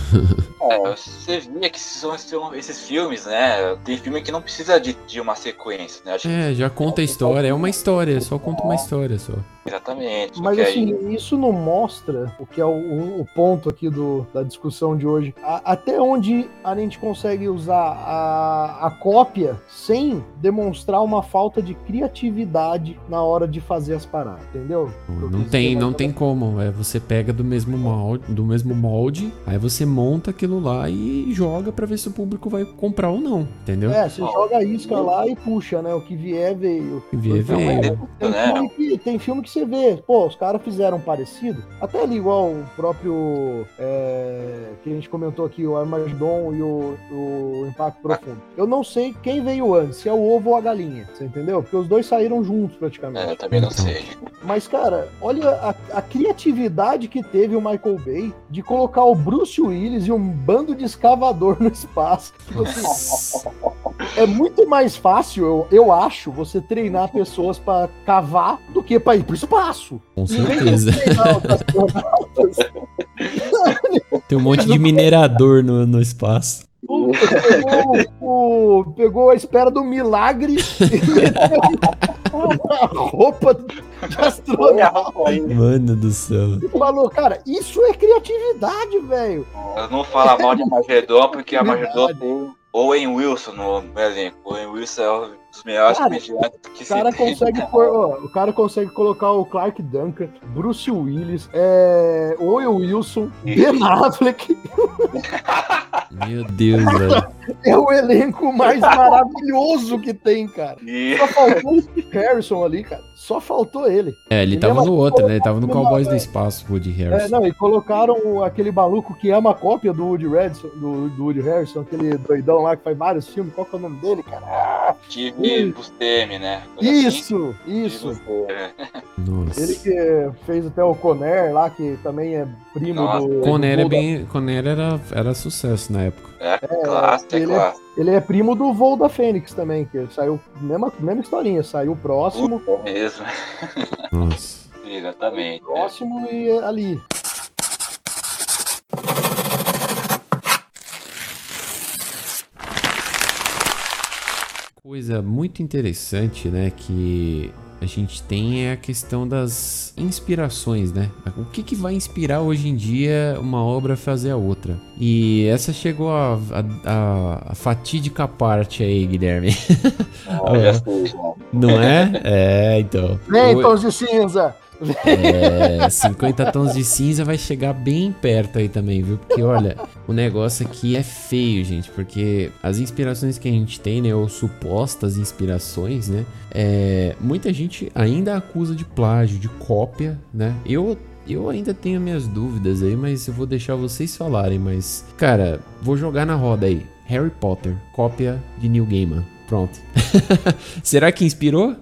É, você via que são, são esses filmes, né? Tem filme que não precisa de, de uma sequência, né? Acho É, já conta a história, é uma história, só conta uma história só. que, exatamente. Mas porque assim, aí, isso não mostra, o que é o, o- o ponto aqui do, da discussão de hoje, a- até onde a gente consegue usar a, a cópia sem demonstrar uma falta de criatividade na hora de fazer as paradas, entendeu? Eu Não quis tem, dizer não mais tem ou como. É, você pega do mesmo molde, do mesmo molde, aí você monta aquilo lá e joga pra ver se o público vai comprar ou não, entendeu? menos. É, você joga a isca lá e puxa, né? O que vier, veio. Que vier, Não, veio. é, tem, né? filme que, tem filme que você vê, pô, os caras fizeram parecido, até ali igual o próprio é, que a gente comentou aqui, o Armagedon e o, o Impacto Profundo. Eu não sei quem veio antes, se é o ovo ou a galinha, você entendeu? Porque os dois saíram juntos praticamente. É, eu também não Então. sei. Mas, cara, olha a, a criatividade que teve o Michael Bay de colocar o Bruce Willis e um bando de escavador no espaço. Tipo assim, é muito mais fácil, eu, eu acho, você treinar pessoas pra cavar do que pra ir pro espaço. Com certeza. Treinar os astronautas. Tem um monte de minerador no, no espaço. Puta, pegou, o, pegou a espera do milagre e meteu uma roupa de astronauta. Mano do céu. E falou, cara, isso é criatividade, velho. Eu não falo mal de Armagedon, porque Armagedon tem Owen Wilson no, no elenco. Owen Wilson é um dos melhores Cara, comediantes que O cara se tem. consegue pôr, ó, o cara consegue colocar o Clark Duncan, Bruce Willis, é, Owen Wilson, Ben Affleck. Meu Deus, velho. É o elenco mais maravilhoso que tem, cara. E- Só faltou o Steve Harrison ali, cara. Só faltou ele. É, ele E tava mesmo no assim, outro, né? Ele tava no colocaram Cowboys uma- do Espaço, Woody É, Harrison. não, e colocaram aquele maluco que é uma cópia do Woody Harrison, do, do Woody Harrison, aquele doidão lá que faz vários filmes. Qual que é o nome dele, cara? Steve Buscemi, né? Coisa assim. Isso, Steve isso. Buscemi. Nossa. Ele que fez até o Conner lá, que também é primo Nossa, do. Conner do é voo da- bem. Conner era, era sucesso na época. É, clássico, é ele é- clássico. Ele é primo do Voo da Fênix também, que saiu. Mesma, mesma historinha, saiu próximo, Puta mesmo. Nossa. Exatamente. é. próximo e ali. Coisa muito interessante, né, que a gente tem é a questão das inspirações, né? O que que vai inspirar hoje em dia uma obra a fazer a outra? E essa chegou a, a, a- a fatídica parte aí, Guilherme. Ah, já sei, já. Não é? É, então. Vem, O- tons de cinza! É, cinquenta tons de cinza vai chegar bem perto aí também, viu? Porque olha, o negócio aqui é feio, gente, porque as inspirações que a gente tem, né, ou supostas inspirações, né, é, muita gente ainda acusa de plágio, de cópia, né? Eu Eu ainda tenho minhas dúvidas aí, mas eu vou deixar vocês falarem, mas cara, vou jogar na roda aí. Harry Potter, cópia de Neil Gaiman. Pronto. Será que inspirou?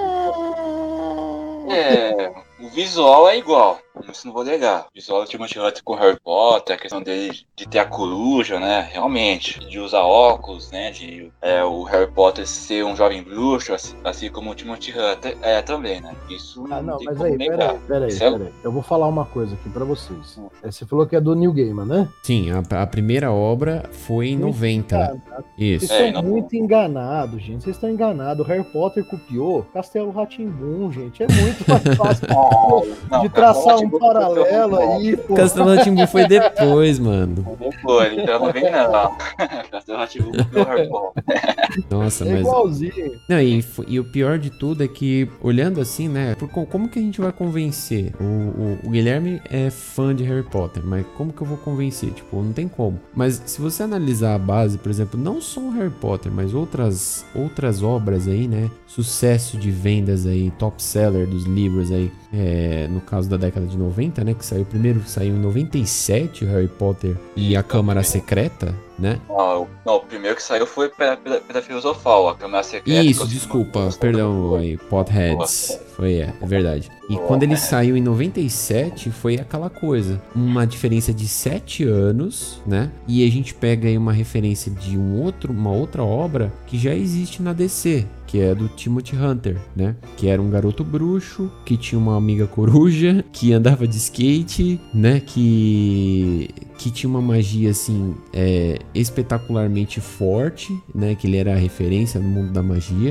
É, o visual é igual, isso não vou negar. O visual do Timothy Hutton com Harry Potter, a questão dele de ter a coruja, né, realmente, de usar óculos, né, de é, o Harry Potter ser um jovem bruxo, assim, assim como o Timothy Hutton é também, né, isso Ah, não, tem mas como aí, negar. peraí, peraí, Isso é- peraí. Eu vou falar uma coisa aqui pra vocês. É, Você falou que é do Neil Gaiman, né? Sim, a, a primeira obra foi em Muito noventa. enganado. Isso. Vocês É, estão não- muito enganados, gente. Vocês estão enganados. O Harry Potter copiou Castelo Rá-Tim-Bum, gente. É muito mais fácil Não, de cara, traçar Tim um Burton paralelo foi aí, pô. Castelo Rá-Tim-Bum foi depois, mano. Depois, então não vem não. Castelo Rá-Tim-Bum copiou Harry Potter. Nossa, É mas... igualzinho. Não, e, fo- e o pior de tudo é que, olhando assim, né, por co- como que a gente vai convencer? O, o- o Guilherme é fã de Harry Potter, mas como que eu vou convencer? Tipo, não tem como. Mas se você analisar a base, por exemplo, não só o Harry Potter, mas outras, outras obras aí, né, sucesso de vendas aí, top seller dos livros aí, é, no caso da década de noventa, né, que saiu primeiro, saiu em noventa e sete o Harry Potter e a Câmara Secreta, né? Não, o- não, o primeiro que saiu foi Pedra, Pedra, Pedra Filosofal, a Câmara Secreta. Isso, que eu- desculpa, perdão aí, Potheads. Foi, é, é verdade. E quando ele saiu em noventa e sete, foi aquela coisa, uma diferença de sete anos, né? E a gente pega aí uma referência de um outro, uma outra obra que já existe na D C, que é do Timothy Hunter, né? Que era um garoto bruxo, que tinha uma amiga coruja, que andava de skate, né? Que, que tinha uma magia, assim, é, espetacularmente forte, né? Que ele era a referência no mundo da magia.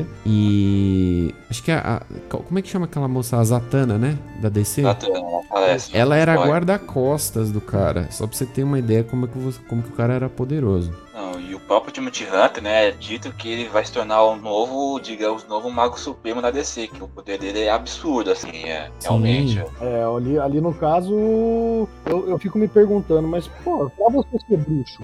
E acho que a, a como é que chama aquela moça? A Zatanna, né? Da D C? Zatanna, ela aparece. Ela era a guarda-costas do cara, só pra você ter uma ideia como, é que, você, como que o cara era poderoso. Não, e o próprio Timothy Hunter, né, é dito que ele vai se tornar o novo, digamos, novo Mago Supremo da D C, que o poder dele é absurdo, assim, é, realmente. É, ali, ali no caso, eu, eu fico me perguntando, mas, pô, pra você ser bruxo,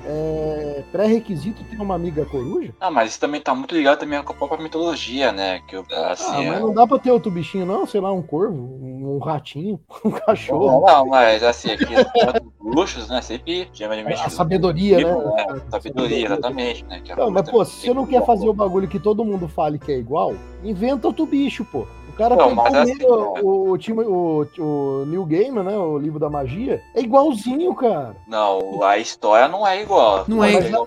é pré-requisito ter uma amiga coruja? Ah, mas isso também tá muito ligado também com a própria mitologia, né, que eu, assim... Ah, mas é... não dá pra ter outro bichinho, não? Sei lá, um corvo, um, um ratinho, um cachorro. Não, não, mas assim, aqui os bruxos, né, sempre, geralmente... A sabedoria, tipo, né? né? Sabedoria, exatamente, né. Que Não, mas, pô, se você não quer fazer o bagulho que todo mundo fale que é igual, inventa outro bicho, pô. O cara não, pegou assim, mesmo, o, o, time, o, o New Game, né? O livro da magia. É igualzinho, cara. Não, a história não é igual. Não é igual.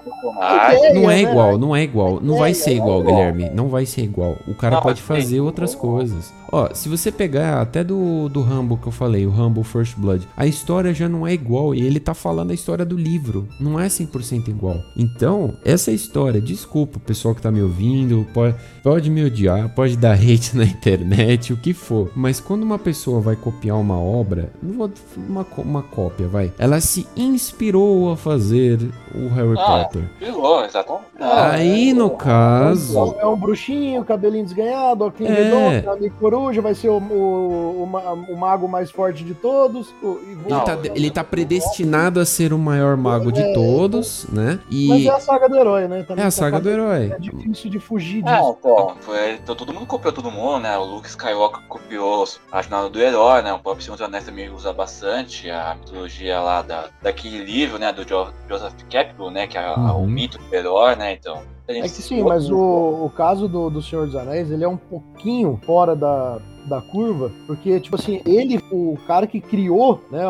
Não é igual, não é igual. Não vai ser igual, Guilherme. Não vai ser igual. O cara pode fazer outras coisas. Ó, se você pegar até do, do Rambo que eu falei, o Rambo First Blood, a história já não é igual. E ele tá falando a história do livro. Não é cem por cento igual. Então, essa história, desculpa o pessoal que tá me ouvindo, pode, pode me odiar, pode dar hate na internet, o que for. Mas quando uma pessoa vai copiar uma obra, não vou uma, uma cópia, vai. Ela se inspirou a fazer o Harry ah, Potter. Inspirou, exatamente. Aí, no caso... É um bruxinho, cabelinho desganhado, óculos É. redondo, amigo coruja, vai ser o, o, o, o mago mais forte de todos. O, e vou... Ele tá, ele tá predestinado a ser o maior mago de todos, né? E Mas é a saga do herói, né? Também é a saga do herói. É difícil de fugir É, disso. então, foi, então, todo mundo copiou todo mundo, né? O Luke Skywalker copiou a jornada do herói, né? O próprio Senhor dos Anéis também usa bastante a mitologia lá da, daquele livro, né? Do jo- Joseph Campbell, né? Que é a- Uhum. o mito do herói, né? Então. a gente É que se sim, mas o, o caso do, do Senhor dos Anéis, ele é um pouquinho fora da, da curva, porque, tipo assim, ele, o cara que criou, né, o...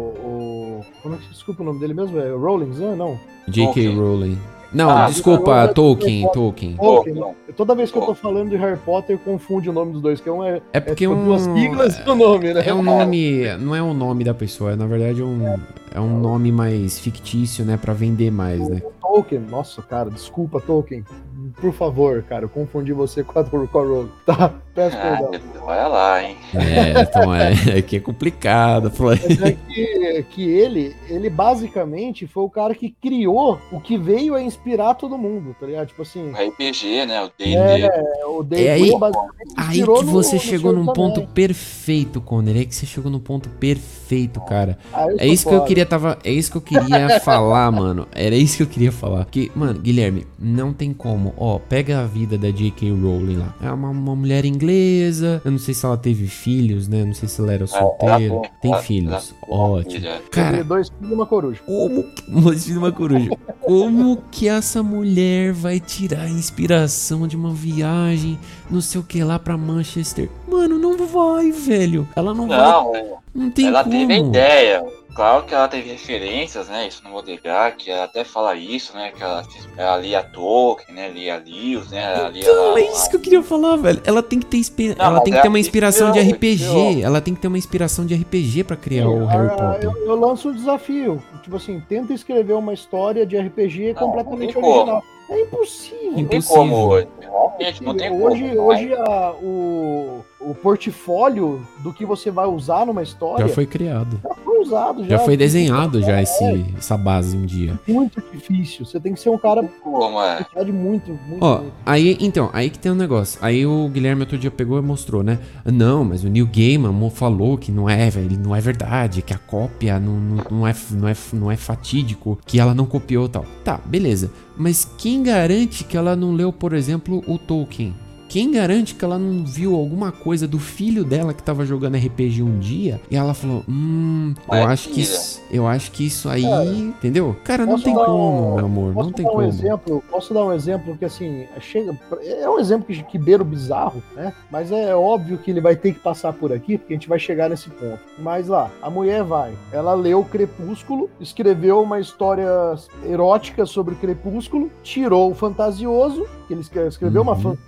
o como é que, desculpa o nome dele mesmo? É Rowling, né? Não. J K. Tolkien. Rowling. Não, Ah, desculpa, eu- Tolkien, eu- Tolkien. Tolkien. não. Toda vez que eu tô falando de Harry Potter, confunde o nome dos dois, que um é, É porque é tipo, um... duas siglas e o nome, né? É um nome, não é o nome da pessoa, é, na verdade é um, é um nome mais fictício, né, pra vender mais, né? Tolkien, nossa, cara, desculpa, Tolkien. Por favor, cara, eu confundi você com a, com a Rowling. Tá, peço Ah, perdão. meu Deus, olha lá, hein? É, então é, é que é complicado. Falei. Mas é que, que ele, ele basicamente foi o cara que criou o que veio a inspirar todo mundo, tá ligado? Tipo assim, O R P G, né? O D e D. é, o D and D É aí- basicamente Aí inspirou que no- você no chegou Senhor num dos ponto Anéis. perfeito, Conner. É aí que você chegou num ponto perfeito, cara. Aí eu É sou isso que eu foda. queria tava, é isso que eu queria falar, mano. Era isso que eu queria falar. Porque, mano, Guilherme, não tem como. Ó, pega a vida da J K. Rowling lá. É uma, uma mulher inglesa. Eu não sei se ela teve filhos, né? Eu não sei se ela era solteira. ela tem- Tem ela- filhos. ela tem uma Ótimo. filha. Teve Cara, dois filhos e uma coruja. como. Dois filhos e uma coruja. Como que essa mulher vai tirar a inspiração de uma viagem, não sei o que lá pra Manchester? Mano, não vai, velho. Ela não, vai. Não, é- Não tem ela como. teve a ideia. Claro que ela teve referências, né? Isso não vou negar, que ela até fala isso, né? Que ela, ela lia Tolkien, né? Lia Lewis, né? Ela lia Então, lá- é isso que eu queria falar, velho. Ela tem que ter, inspi- Não, ela mas tem que é ter uma isso inspiração de que eu- R P G. que Ela tem que ter uma inspiração de R P G pra criar o Ah, Harry Potter. Eu, eu lanço um desafio. Tipo assim, tenta escrever uma história de R P G Não, completamente não tem como. original. É impossível. Não tem Impossível. como hoje. Realmente, não tem como. hoje, hoje a- o, o portfólio do que você vai usar numa história Já foi criado. já foi usado. Já, Já foi desenhado já esse, essa base um dia. É muito difícil. Você tem que ser um cara Como é? de muito, muito, Ó, muito. aí, então, aí que tem um negócio. Aí o Guilherme outro dia pegou e mostrou, né? Não, mas o Neil Gaiman mo- falou que não é, velho, não é verdade, que a cópia não, não, não, é, não, é, não é fatídico, que ela não copiou e tal. Tá, beleza. Mas quem garante que ela não leu, por exemplo, o Tolkien? Quem garante que ela não viu alguma coisa do filho dela que tava jogando R P G um dia e ela falou, hum, eu Mas, acho que filha. isso, eu acho que isso aí, Cara, entendeu? Cara, não posso tem dar como, um- meu amor, Posso não tem dar um como. exemplo? Posso dar um exemplo que assim chega, é um exemplo que, que beira o bizarro, né? Mas é óbvio que ele vai ter que passar por aqui porque a gente vai chegar nesse ponto. Mas lá, a mulher vai, ela leu Crepúsculo, escreveu uma história erótica sobre o Crepúsculo, tirou o fantasioso, que ele escre- escreveu uma Uhum. fantasia erótica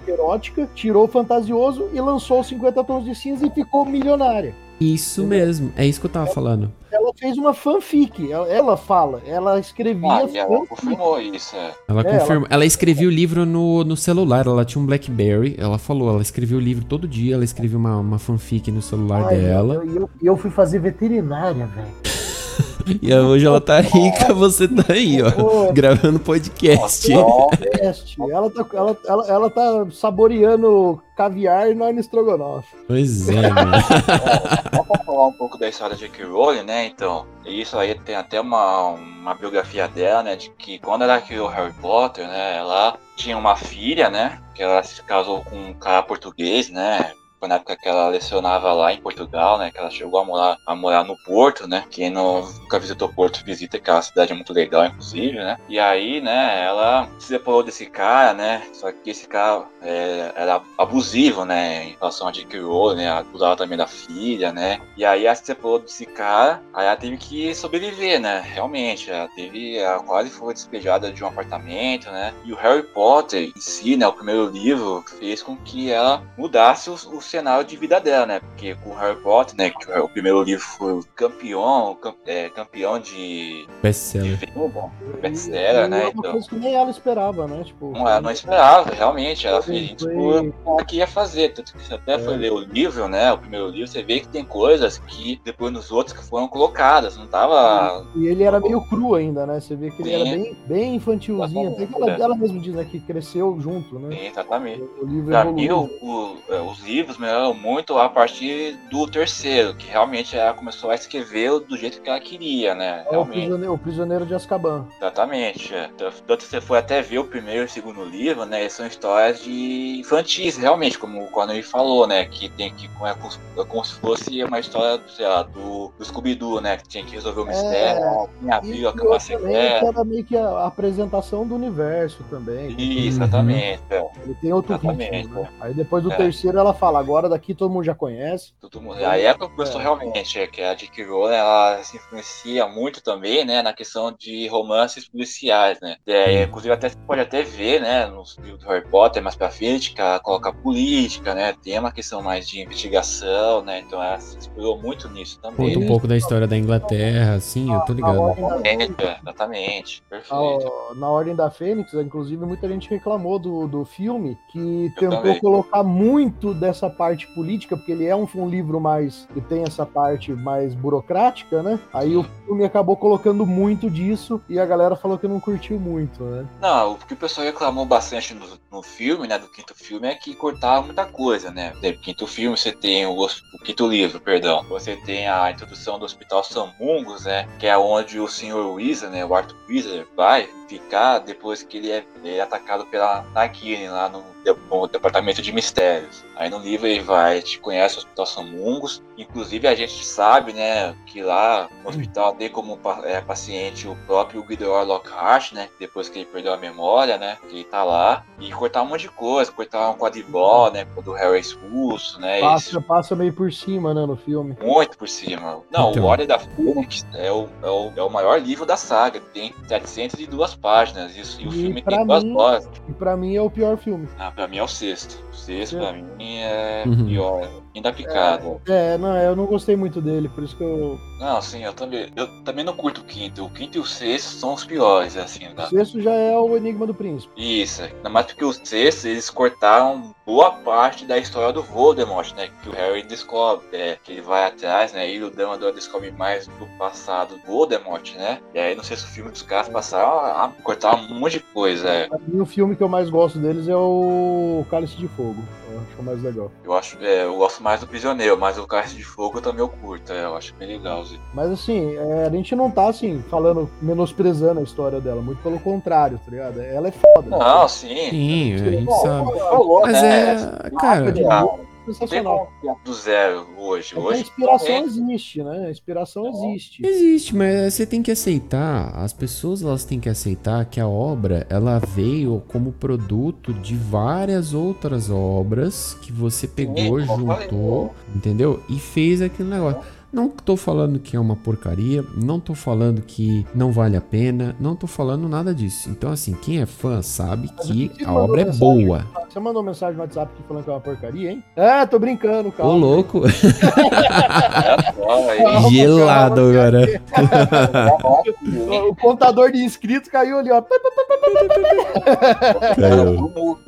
gótica, tirou o fantasioso e lançou os cinquenta tons de cinza e ficou milionária. Isso mesmo, é isso que eu tava falando. Ela fez uma fanfic, ela, ela fala, ela escrevia Ah, e ela fanfic. confirmou isso, é. Ela É, confirma. Ela... ela escrevia o livro no, no celular, ela tinha um BlackBerry, ela falou, ela escrevia o livro todo dia, ela escrevia uma, uma fanfic no celular Ai, dela. E eu, eu, eu fui fazer veterinária, velho. E hoje ela tá rica, você tá aí, ó, Pô, gravando podcast. Ela tá, ela, ela, ela tá saboreando caviar e nós no estrogonofe. Pois é, mano. Só pra falar um pouco da história de J K. Rowling, né, então, isso aí tem até uma, uma biografia dela, né, de que quando ela criou Harry Potter, né, ela tinha uma filha, né, que ela se casou com um cara português, né, foi na época que ela lecionava lá em Portugal, né? Que ela chegou a morar, a morar no Porto, né? Quem não, nunca visitou Porto, visita, que é uma cidade muito legal, inclusive, né? E aí, né, ela se separou desse cara, né? Só que esse cara é, era abusivo, né? Em relação a J K. Rowling, né? Abusava também da filha, né? E aí ela se separou desse cara, aí ela teve que sobreviver, né? Realmente, ela teve, ela quase foi despejada de um apartamento, né? E o Harry Potter em si, né? O primeiro livro fez com que ela mudasse os, os cenário de vida dela, né? Porque com Harry Potter, né? Que o primeiro livro foi campeão, camp, é, campeão de best-seller, best-seller, né? É uma Então, coisa que nem ela esperava, né? Tipo, não, ela não esperava, realmente. Ela fez isso foi... por que ia fazer. Tanto que você até É. foi ler o livro, né? O primeiro livro, você vê que tem coisas que depois nos outros que foram colocadas. Não tava. E ele era meio cru ainda, né? Você vê que ele Sim. era bem, bem infantilzinho. Até que ela, ela mesma diz, né? Que cresceu junto, né? Sim, exatamente. O livro Pra mim, evoluiu. o, o, os livros melhoraram muito a partir do terceiro, que realmente ela começou a escrever do jeito que ela queria, né? É o Realmente. prisioneiro, o prisioneiro de Azkaban. Exatamente. É. Tanto que você foi até ver o primeiro e o segundo livro, né? Eles são histórias de infantis, realmente, como o Connery falou, né? Que tem que. É como, como se fosse uma história, sei lá, do, do Scooby-Doo, né? Que tinha que resolver o mistério, É, tinha abrir a E cama outra também, secreta. que era meio que a apresentação do universo também. Isso, Uhum. exatamente. É. Ele tem outro Exatamente, ritmo, né? Aí depois do É. terceiro ela fala, agora daqui todo mundo já conhece. Todo mundo. A época começou É. realmente, é que a J K. Rowling ela se influencia muito também, né, na questão de romances policiais, né. É, inclusive até você pode até ver, né, nos livros do Harry Potter mais pra frente, que ela coloca política, né, tem uma questão mais de investigação, né, então ela se inspirou muito nisso também. Conta um Né? pouco da história da Inglaterra, assim, eu tô Na ligado. ordem da, Exatamente, é, exatamente, perfeito. a- na Ordem da Fênix, inclusive, muita gente reclamou do, do filme, que Eu tentou também. colocar muito dessa parte política, porque ele é um, um livro mais que tem essa parte mais burocrática, né? Aí o filme acabou colocando muito disso e a galera falou que não curtiu muito, né? Não, o que o pessoal reclamou bastante no, no filme, né, do quinto filme, é que cortava muita coisa, né. No quinto filme você tem o, o quinto livro, perdão, você tem a introdução do Hospital São Mungos, né, que é onde o senhor Weasley, né, o Arthur Weasley, vai ficar depois que ele é, ele é atacado pela Nagini lá no, no Departamento de Mistérios. Aí no livro ele vai, te conhece o Hospital São Mungos, inclusive a gente sabe, né, que lá no hospital tem como é, paciente o próprio Gilderoy Lockhart, né, depois que ele perdeu a memória, né, que ele tá lá, e cortar um monte de coisa, cortar um quadribol, né, quando o Harry é expulso, né, Passa, isso, passa meio por cima, né, no filme. muito por cima. Não, Então. o Ordem da Fênix é o, é, o, é o maior livro da saga, tem setecentas e duas páginas, isso, e o E filme pra tem duas mim- horas. E pra mim é o pior filme. Ah, pra mim é o sexto. O sexto, Sim. pra mim, é Uhum. pior. Ainda picado. É, não, eu não gostei muito dele, por isso que eu. Não, sim, eu também, eu também não curto o quinto. O quinto e o sexto são os piores, assim, O tá? sexto já é o Enigma do Príncipe. Isso, ainda mais porque o sexto, eles cortaram boa parte da história do Voldemort, né? Que o Harry descobre, é, que ele vai atrás, né? E o Dumbledore descobre mais do passado do Voldemort, né? E aí no sexto filme dos caras passaram a, a cortar um monte de coisa, é. Pra mim, o filme que eu mais gosto deles é o Cálice de Fogo. Eu acho o mais legal. Eu acho, é, eu gosto mais do Prisioneiro, mas o Cálice de Fogo também eu curto, é, eu acho bem legalzinho. Mas assim, é, a gente não tá assim, falando, menosprezando a história dela. Muito pelo contrário, tá ligado? Ela é foda. Não, sim. Sim, a gente Bom, sabe. falou, Mas né? é, cara, de Ah, novo, Não tem sensacional. como criar do zero hoje. É que a Hoje inspiração realmente, existe, né? A inspiração Não. existe. existe, mas você tem que aceitar, as pessoas elas têm que aceitar que a obra ela veio como produto de várias outras obras que você pegou, como eu falei, juntou, entendeu? E fez aquele negócio. Não tô falando que é uma porcaria, não tô falando que não vale a pena, não tô falando nada disso. Então, assim, quem é fã sabe que a obra é boa. Você mandou mensagem no WhatsApp aqui falando que é uma porcaria, hein? É, tô brincando, calma. Ô, louco. Calma, Gelado calma, agora. O contador de inscritos caiu ali, ó. Caiu.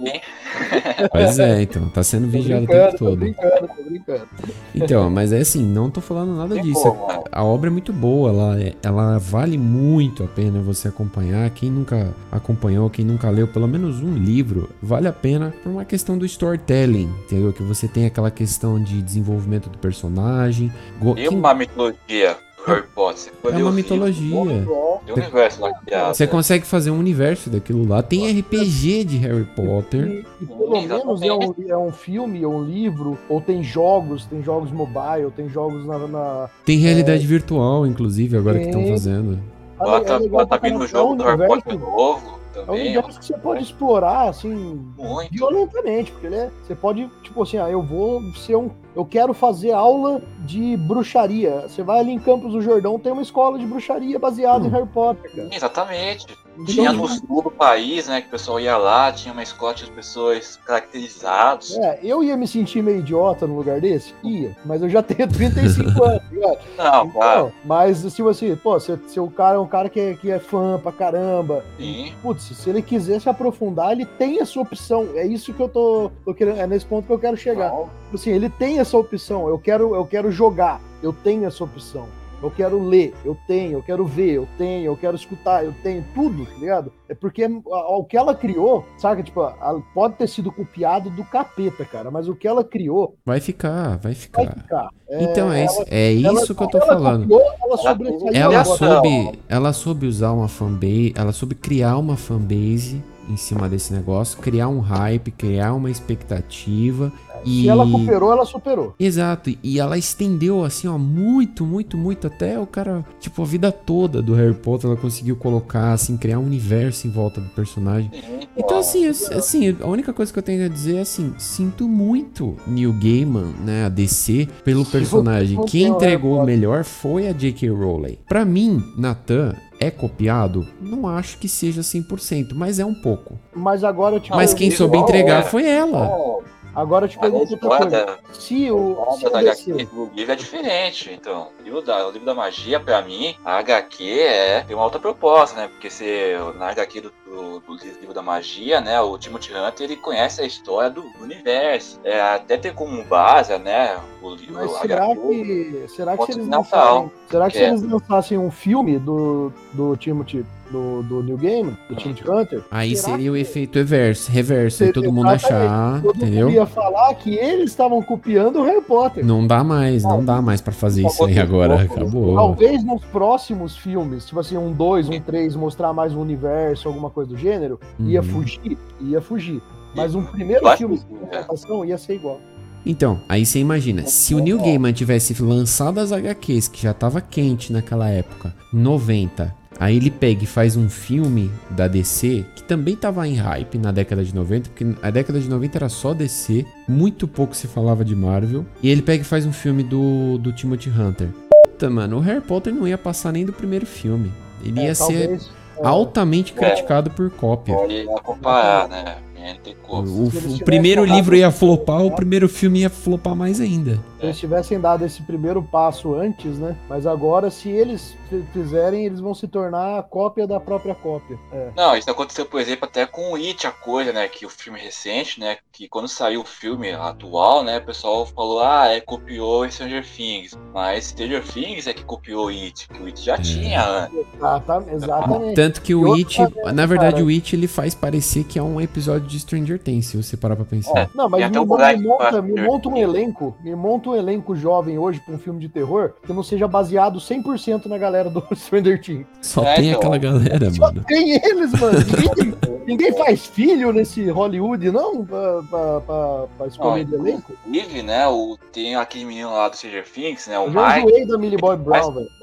Pois é, então, tá sendo vigiado o tempo todo. Tô brincando, tô brincando. Então, mas é assim, não tô falando nada disso. A obra é muito boa, ela, é- ela vale muito a pena você acompanhar. Quem nunca acompanhou, quem nunca leu pelo menos um livro, vale a pena por uma questão do storytelling, entendeu? Que você tem aquela questão de desenvolvimento do personagem. Go- E quem- uma mitologia do Harry Potter. É uma mitologia. Tem um universo lá criado. Você consegue fazer um universo daquilo lá. Tem R P G de Harry Potter. E, e pelo menos é um, é um filme, é um livro, ou tem jogos, tem jogos mobile, tem jogos na. na Tem realidade virtual, inclusive, agora que estão Tem. fazendo. Lá tá, legal lá tá pra vindo o caramba, jogo do é um Harry Potter universo- novo É um também. universo que você pode explorar, assim, Muito. violentamente, porque ele é, você pode, tipo assim, ah, eu vou ser um, eu quero fazer aula de bruxaria. Você vai ali em Campos do Jordão, tem uma escola de bruxaria baseada Hum. em Harry Potter, cara. Exatamente. Então, Tinha no sul do país, né, que o pessoal ia lá, tinha uma escola, tinha as pessoas caracterizadas. É, eu ia me sentir meio idiota no lugar desse? Ia, mas eu já tenho trinta e cinco anos, ligado? Não, claro. Então, mas se você, pô, se, se o cara é um cara que é, que é fã pra caramba, Sim. putz, se ele quiser se aprofundar, ele tem essa opção. É isso que eu tô, tô querendo, é nesse ponto que eu quero chegar. Não. Assim, ele tem essa opção. Eu quero, eu quero jogar, eu tenho essa opção. Eu quero ler, eu tenho, eu quero ver, eu tenho, eu quero escutar, eu tenho, tudo, tá ligado? É porque a- o que ela criou, sabe, tipo, a- pode ter sido copiado do capeta, cara, mas o que ela criou Vai ficar, vai vai ficar. ficar. É, Então é, isso- é ela- isso que eu tô ela falando. copiou, ela sobressaiu Ela agora. soube, ela soube usar uma fanbase, ela soube criar uma fanbase em cima desse negócio, criar um hype, criar uma expectativa e Se ela cooperou, ela superou. exato, e ela estendeu assim, ó, muito, muito, muito até o cara, tipo, a vida toda do Harry Potter ela conseguiu colocar assim, criar um universo em volta do personagem. Sim, Então, ó, assim, assim, assim, a única coisa que eu tenho a dizer é assim, sinto muito Neil Gaiman, né, a D C, pelo personagem. não Quem tem o entregou o Harry Potter. melhor foi a J K. Rowling. Pra mim, Nathan é copiado? Não acho que seja cem por cento, mas é um pouco. Mas agora eu te Mas Não, quem visual, soube entregar é. foi ela. ó, agora eu te a pergunto outra história coisa. da- Se o, a se o da D H C, Q do livro é diferente, então. O livro da, o livro da magia, pra mim, a H Q é, tem uma outra proposta, né? Porque você, na H Q do, do, do livro da magia, né? O Timothy Hunter, ele conhece a história do, do universo. É, até tem como base, né? O livro mas o será H Q. que, será que Conto se eles de Natal, lançarem, será que que se é. eles lançassem um filme do, do Timothy, do, do New Game, do Timothy Hunter, Aí será seria o que efeito reverso, reverso, aí Seria todo mundo exatamente. achar, todo mundo entendeu? ia falar que eles estavam copiando o Harry Potter? Não dá mais, não dá mais pra fazer isso aí agora, acabou. Talvez nos próximos filmes, tipo assim, um dois, um três, mostrar mais um universo, alguma coisa do gênero, ia Uhum. fugir, ia fugir. Mas um primeiro Eu acho filme que de sim, interpretação ia ser igual. Então, aí você imagina, se o Neil Gaiman tivesse lançado as H Qs, que já tava quente naquela época, noventa, aí ele pega e faz um filme da D C, que também tava em hype na década de noventa, porque a década de noventa era só D C, muito pouco se falava de Marvel, e ele pega e faz um filme do, do Timothy Hunter. Puta, mano, o Harry Potter não ia passar nem do primeiro filme. Ele ia É, ser talvez, é, altamente criticado por cópia. Pode comparar, né? Não tem como. O, Se eles o tivessem primeiro dado livro ia esse- flopar, o primeiro filme ia flopar mais ainda. se eles tivessem dado esse primeiro passo antes, né? Mas agora, se eles f- fizerem, eles vão se tornar a cópia da própria cópia. É. Não, isso aconteceu, por exemplo, até com o It, a coisa, né? Que o filme recente, né? Que quando saiu o filme atual, né? O pessoal falou, ah, é, copiou Stranger Things. Mas Stranger Things é que copiou o It, que o It já É. tinha antes. Ah, tá, exatamente. Tanto que E o outra It, coisa, na verdade, cara. o It ele faz parecer que é um episódio de Stranger Things, se você parar pra pensar. É. Não, mas Tem me, até um me moleque que monta, faz me monta um elenco, me monta um elenco jovem hoje pra um filme de terror que não seja baseado cem por cento na galera do Stranger Things. Só É, tem então. aquela galera, Só mano. tem eles, mano. Ninguém, ninguém faz filho nesse Hollywood, não? Pra, pra, pra, pra escolher de elenco? Inclusive, né? O, tem aquele menino lá do Stranger Things, né? O Eu já Mike. enjoei da Millie Boy Brown, velho.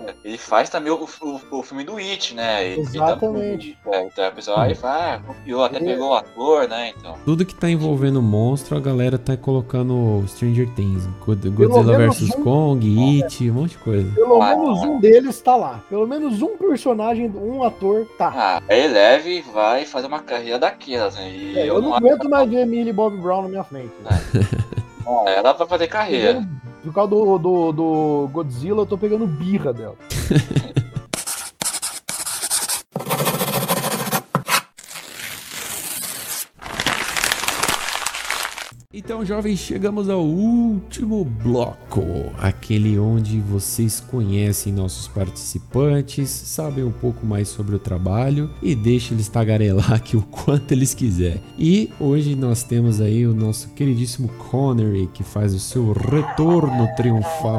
ele faz também o, o, o filme do It, né? Ele, Exatamente. Ele, é, então o pessoal aí fala, ah, copiou, até Ele- pegou o ator, né? Então. Tudo que tá envolvendo monstro, a galera tá colocando Stranger Things. God- Pelo Godzilla menos versus um- Kong, It, um monte de coisa. Pelo Ah, menos um deles tá lá. Pelo menos um personagem, um ator tá. Ah, a Eleve vai fazer uma carreira daquelas, né? E É, eu não aguento mais ver Millie Bobby Brown na minha frente. Bom, ela vai fazer carreira. Por causa do, do, do Godzilla, eu tô pegando birra dela. Então, jovens, chegamos ao último bloco, aquele onde vocês conhecem nossos participantes, sabem um pouco mais sobre o trabalho e deixam eles tagarelar aqui o quanto eles quiserem. E hoje nós temos aí o nosso queridíssimo Connery, que faz o seu retorno triunfal.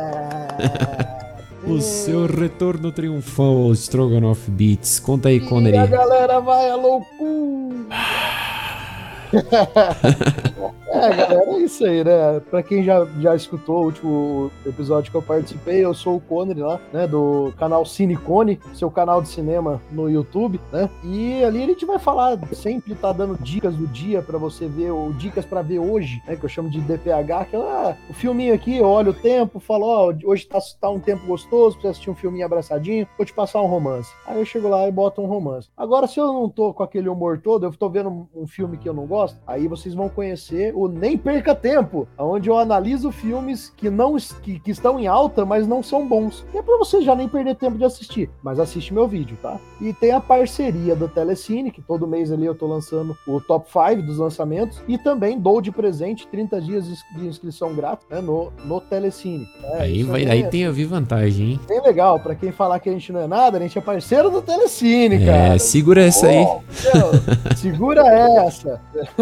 O seu retorno triunfal ao Stroganoff Beats. Conta aí, E a Connery. galera vai à loucura. É, galera, é isso aí, né? Pra quem já, já escutou o último episódio que eu participei, eu sou o Connery lá, né? Do canal Cinecone, seu canal de cinema no YouTube, né? E ali a gente vai falar, sempre tá dando dicas do dia pra você ver, ou dicas pra ver hoje, né? Que eu chamo de D P H, que é ah, o filminho aqui, eu olho o tempo, falo, ó, hoje tá, tá um tempo gostoso pra você assistir um filminho abraçadinho, vou te passar um romance. Aí eu chego lá e boto um romance. Agora, se eu não tô com aquele humor todo, eu tô vendo um, um filme que eu não gosto, aí vocês vão conhecer o Nem Perca Tempo, onde eu analiso filmes que, não, que, que estão em alta, mas não são bons. E é pra você já nem perder tempo de assistir, mas assiste meu vídeo, tá? E tem a parceria do Telecine, que todo mês ali eu tô lançando o top cinco dos lançamentos, e também dou de presente trinta dias de inscrição grátis, né, no, no Telecine. É, Aí, isso vai, é aí bem- tem a vir vantagem, hein? bem legal, pra quem falar que a gente não é nada, a gente é parceiro do Telecine, É, cara. segura essa aí. Meu, segura essa.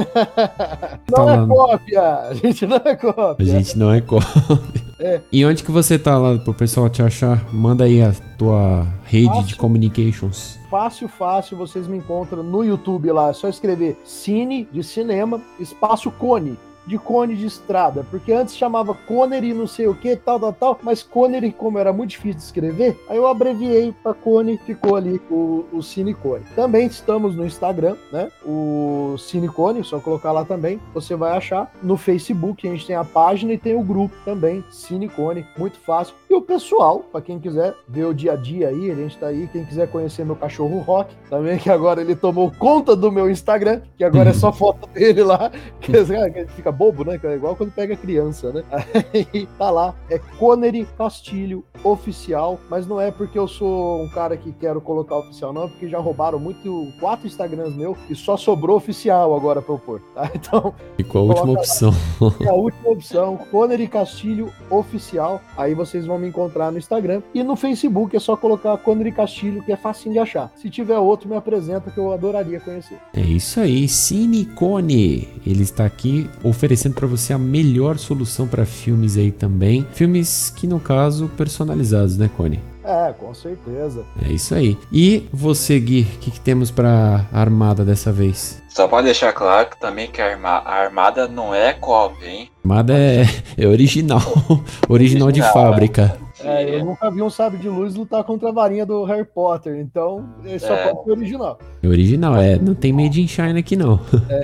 Não é Falando. cópia, a gente não é A cópia. gente não é cópia. É. E onde que você tá lá pro pessoal te achar? Manda aí a tua rede Fácil. de communications. Fácil, fácil, vocês me encontram no YouTube lá, é só escrever Cine de cinema, espaço Cone, de Cone de estrada, porque antes chamava Connery não sei o que, tal, tal, tal, mas Connery, como era muito difícil de escrever, aí eu abreviei para Cone, ficou ali o, o Cine Cone. Também estamos no Instagram, né, o Cine Cone, só colocar lá também, você vai achar. No Facebook a gente tem a página e tem o grupo também, Cine Cone, muito fácil. E o pessoal, para quem quiser ver o dia a dia aí, a gente tá aí, quem quiser conhecer meu cachorro Rock, também que agora ele tomou conta do meu Instagram, que agora é só foto dele lá, que a gente fica bobo, né? Que é igual quando pega criança, né? Aí tá lá, é Connery Castilho Oficial, mas não é porque eu sou um cara que quero colocar oficial, não, porque já roubaram muito, quatro Instagrams meus e só sobrou oficial agora pra eu pôr, tá? Então, Ficou a última Coloca lá. opção. é a última opção, Connery Castilho Oficial, aí vocês vão me encontrar no Instagram e no Facebook é só colocar Connery Castilho, que é facinho de achar. Se tiver outro, me apresenta que eu adoraria conhecer. É isso aí, Cinecone. Ele está aqui oferecendo para você a melhor solução para filmes aí também. Filmes que, no caso, personalizados, né, Cone? É, com certeza. É isso aí. E você, Gui, o que, que temos para Armada dessa vez? Só pra deixar claro que também que a, arma, a armada não é cópia, hein? Armada é, é original. Original de Original, fábrica. É, eu nunca vi um sabre de luz lutar contra a varinha do Harry Potter, então ele só É. pode ser original. É original, é. Não tem Made in China aqui, não.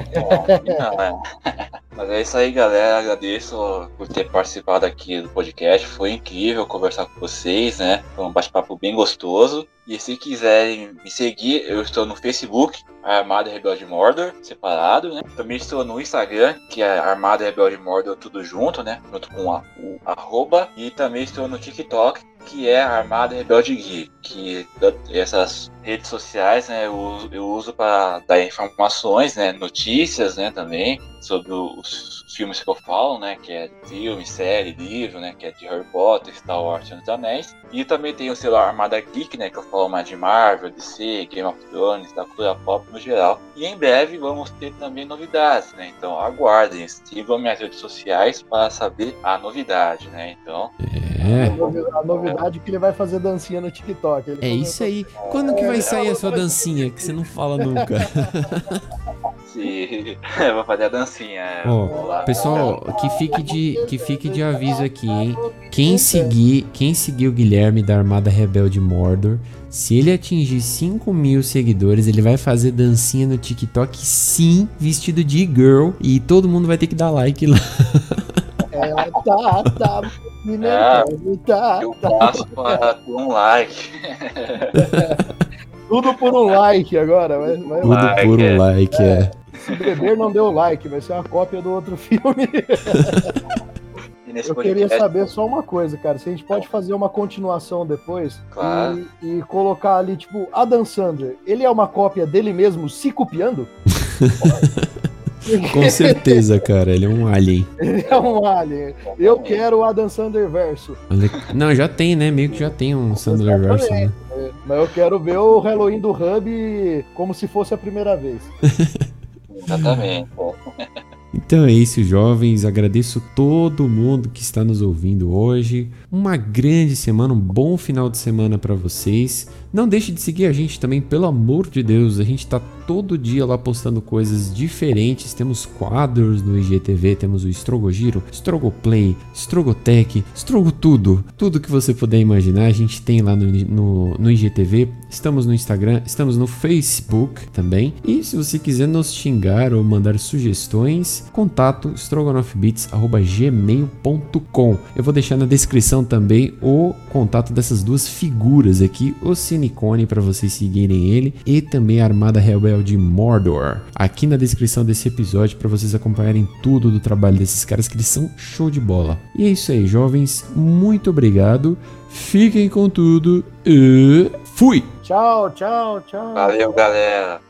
Não, é. Mas é isso aí, galera. Agradeço por ter participado aqui do podcast. Foi incrível conversar com vocês, né? Foi um bate-papo bem gostoso. E se quiserem me seguir, eu estou no Facebook, Armada Rebelde Mordor, separado, né? Também estou no Instagram, que é Armada Rebelde Mordor, tudo junto, né? Junto com a, o arroba. E também estou no TikTok, que é Armada Rebelde Gui, que essas redes sociais, né, eu uso, eu uso para dar informações, né, notícias, né, também sobre os filmes que eu falo, né, que é filme, série, livro, né, que é de Harry Potter, Star Wars, Senhor dos Anéis. E também tem o celular Armada Geek, né, que eu falo mais de Marvel, D C, Game of Thrones, da cultura pop no geral. E em breve vamos ter também novidades, né, então aguardem, sigam minhas redes sociais para saber a novidade, né, então... É. A novi- a novidade é que ele vai fazer dancinha no TikTok. Ele É isso aí. Quando que vai sair a sua dancinha que você não fala nunca? Sim, eu vou fazer a dancinha. Ó, vou lá. pessoal, que fique de que fique de aviso aqui, hein? Quem seguir, quem seguir o Guilherme da Armada Rebelde Mordor, se ele atingir cinco mil seguidores, ele vai fazer dancinha no TikTok, sim, vestido de girl, e todo mundo vai ter que dar like lá. É, tá, tá, Ah, tá, eu tá. passo para ter um like. Tudo por um like agora. Vai, vai Tudo lá. por um é. like, é. Se beber não deu like, vai ser uma cópia do outro filme. E nesse Eu queria podcast, saber só uma coisa, cara. Se a gente pode fazer uma continuação depois Claro. e, e colocar ali, tipo, Adam Sandler, ele é uma cópia dele mesmo se copiando? Com certeza, cara, ele é um alien. Ele é um alien. Eu quero o Adam Sandler verso. Olha- Não, já tem, né? Meio que já tem um Sandler verso, né? É, mas eu quero ver o Halloween do Hub como se fosse a primeira vez. Exatamente. Então é isso, jovens. Agradeço todo mundo que está nos ouvindo hoje. Uma grande semana, um bom final de semana para vocês. Não deixe de seguir a gente também, pelo amor de Deus. A gente está todo dia lá postando coisas diferentes. Temos quadros no I G T V, temos o Estrogogiro, Estrogoplay, Estrogotech, Estrogo tudo. Tudo que você puder imaginar, a gente tem lá no, no, no I G T V. Estamos no Instagram, estamos no Facebook também. E se você quiser nos xingar ou mandar sugestões, contato strogonofbeats arroba gmail ponto com. Eu vou deixar na descrição também o contato dessas duas figuras aqui, o Cinecone, para vocês seguirem ele, e também a Armada Rebelde Mordor, aqui na descrição desse episódio, para vocês acompanharem tudo do trabalho desses caras, que eles são show de bola. E é isso aí, jovens, muito obrigado, fiquem com tudo e fui! Tchau, tchau, tchau. Valeu, galera.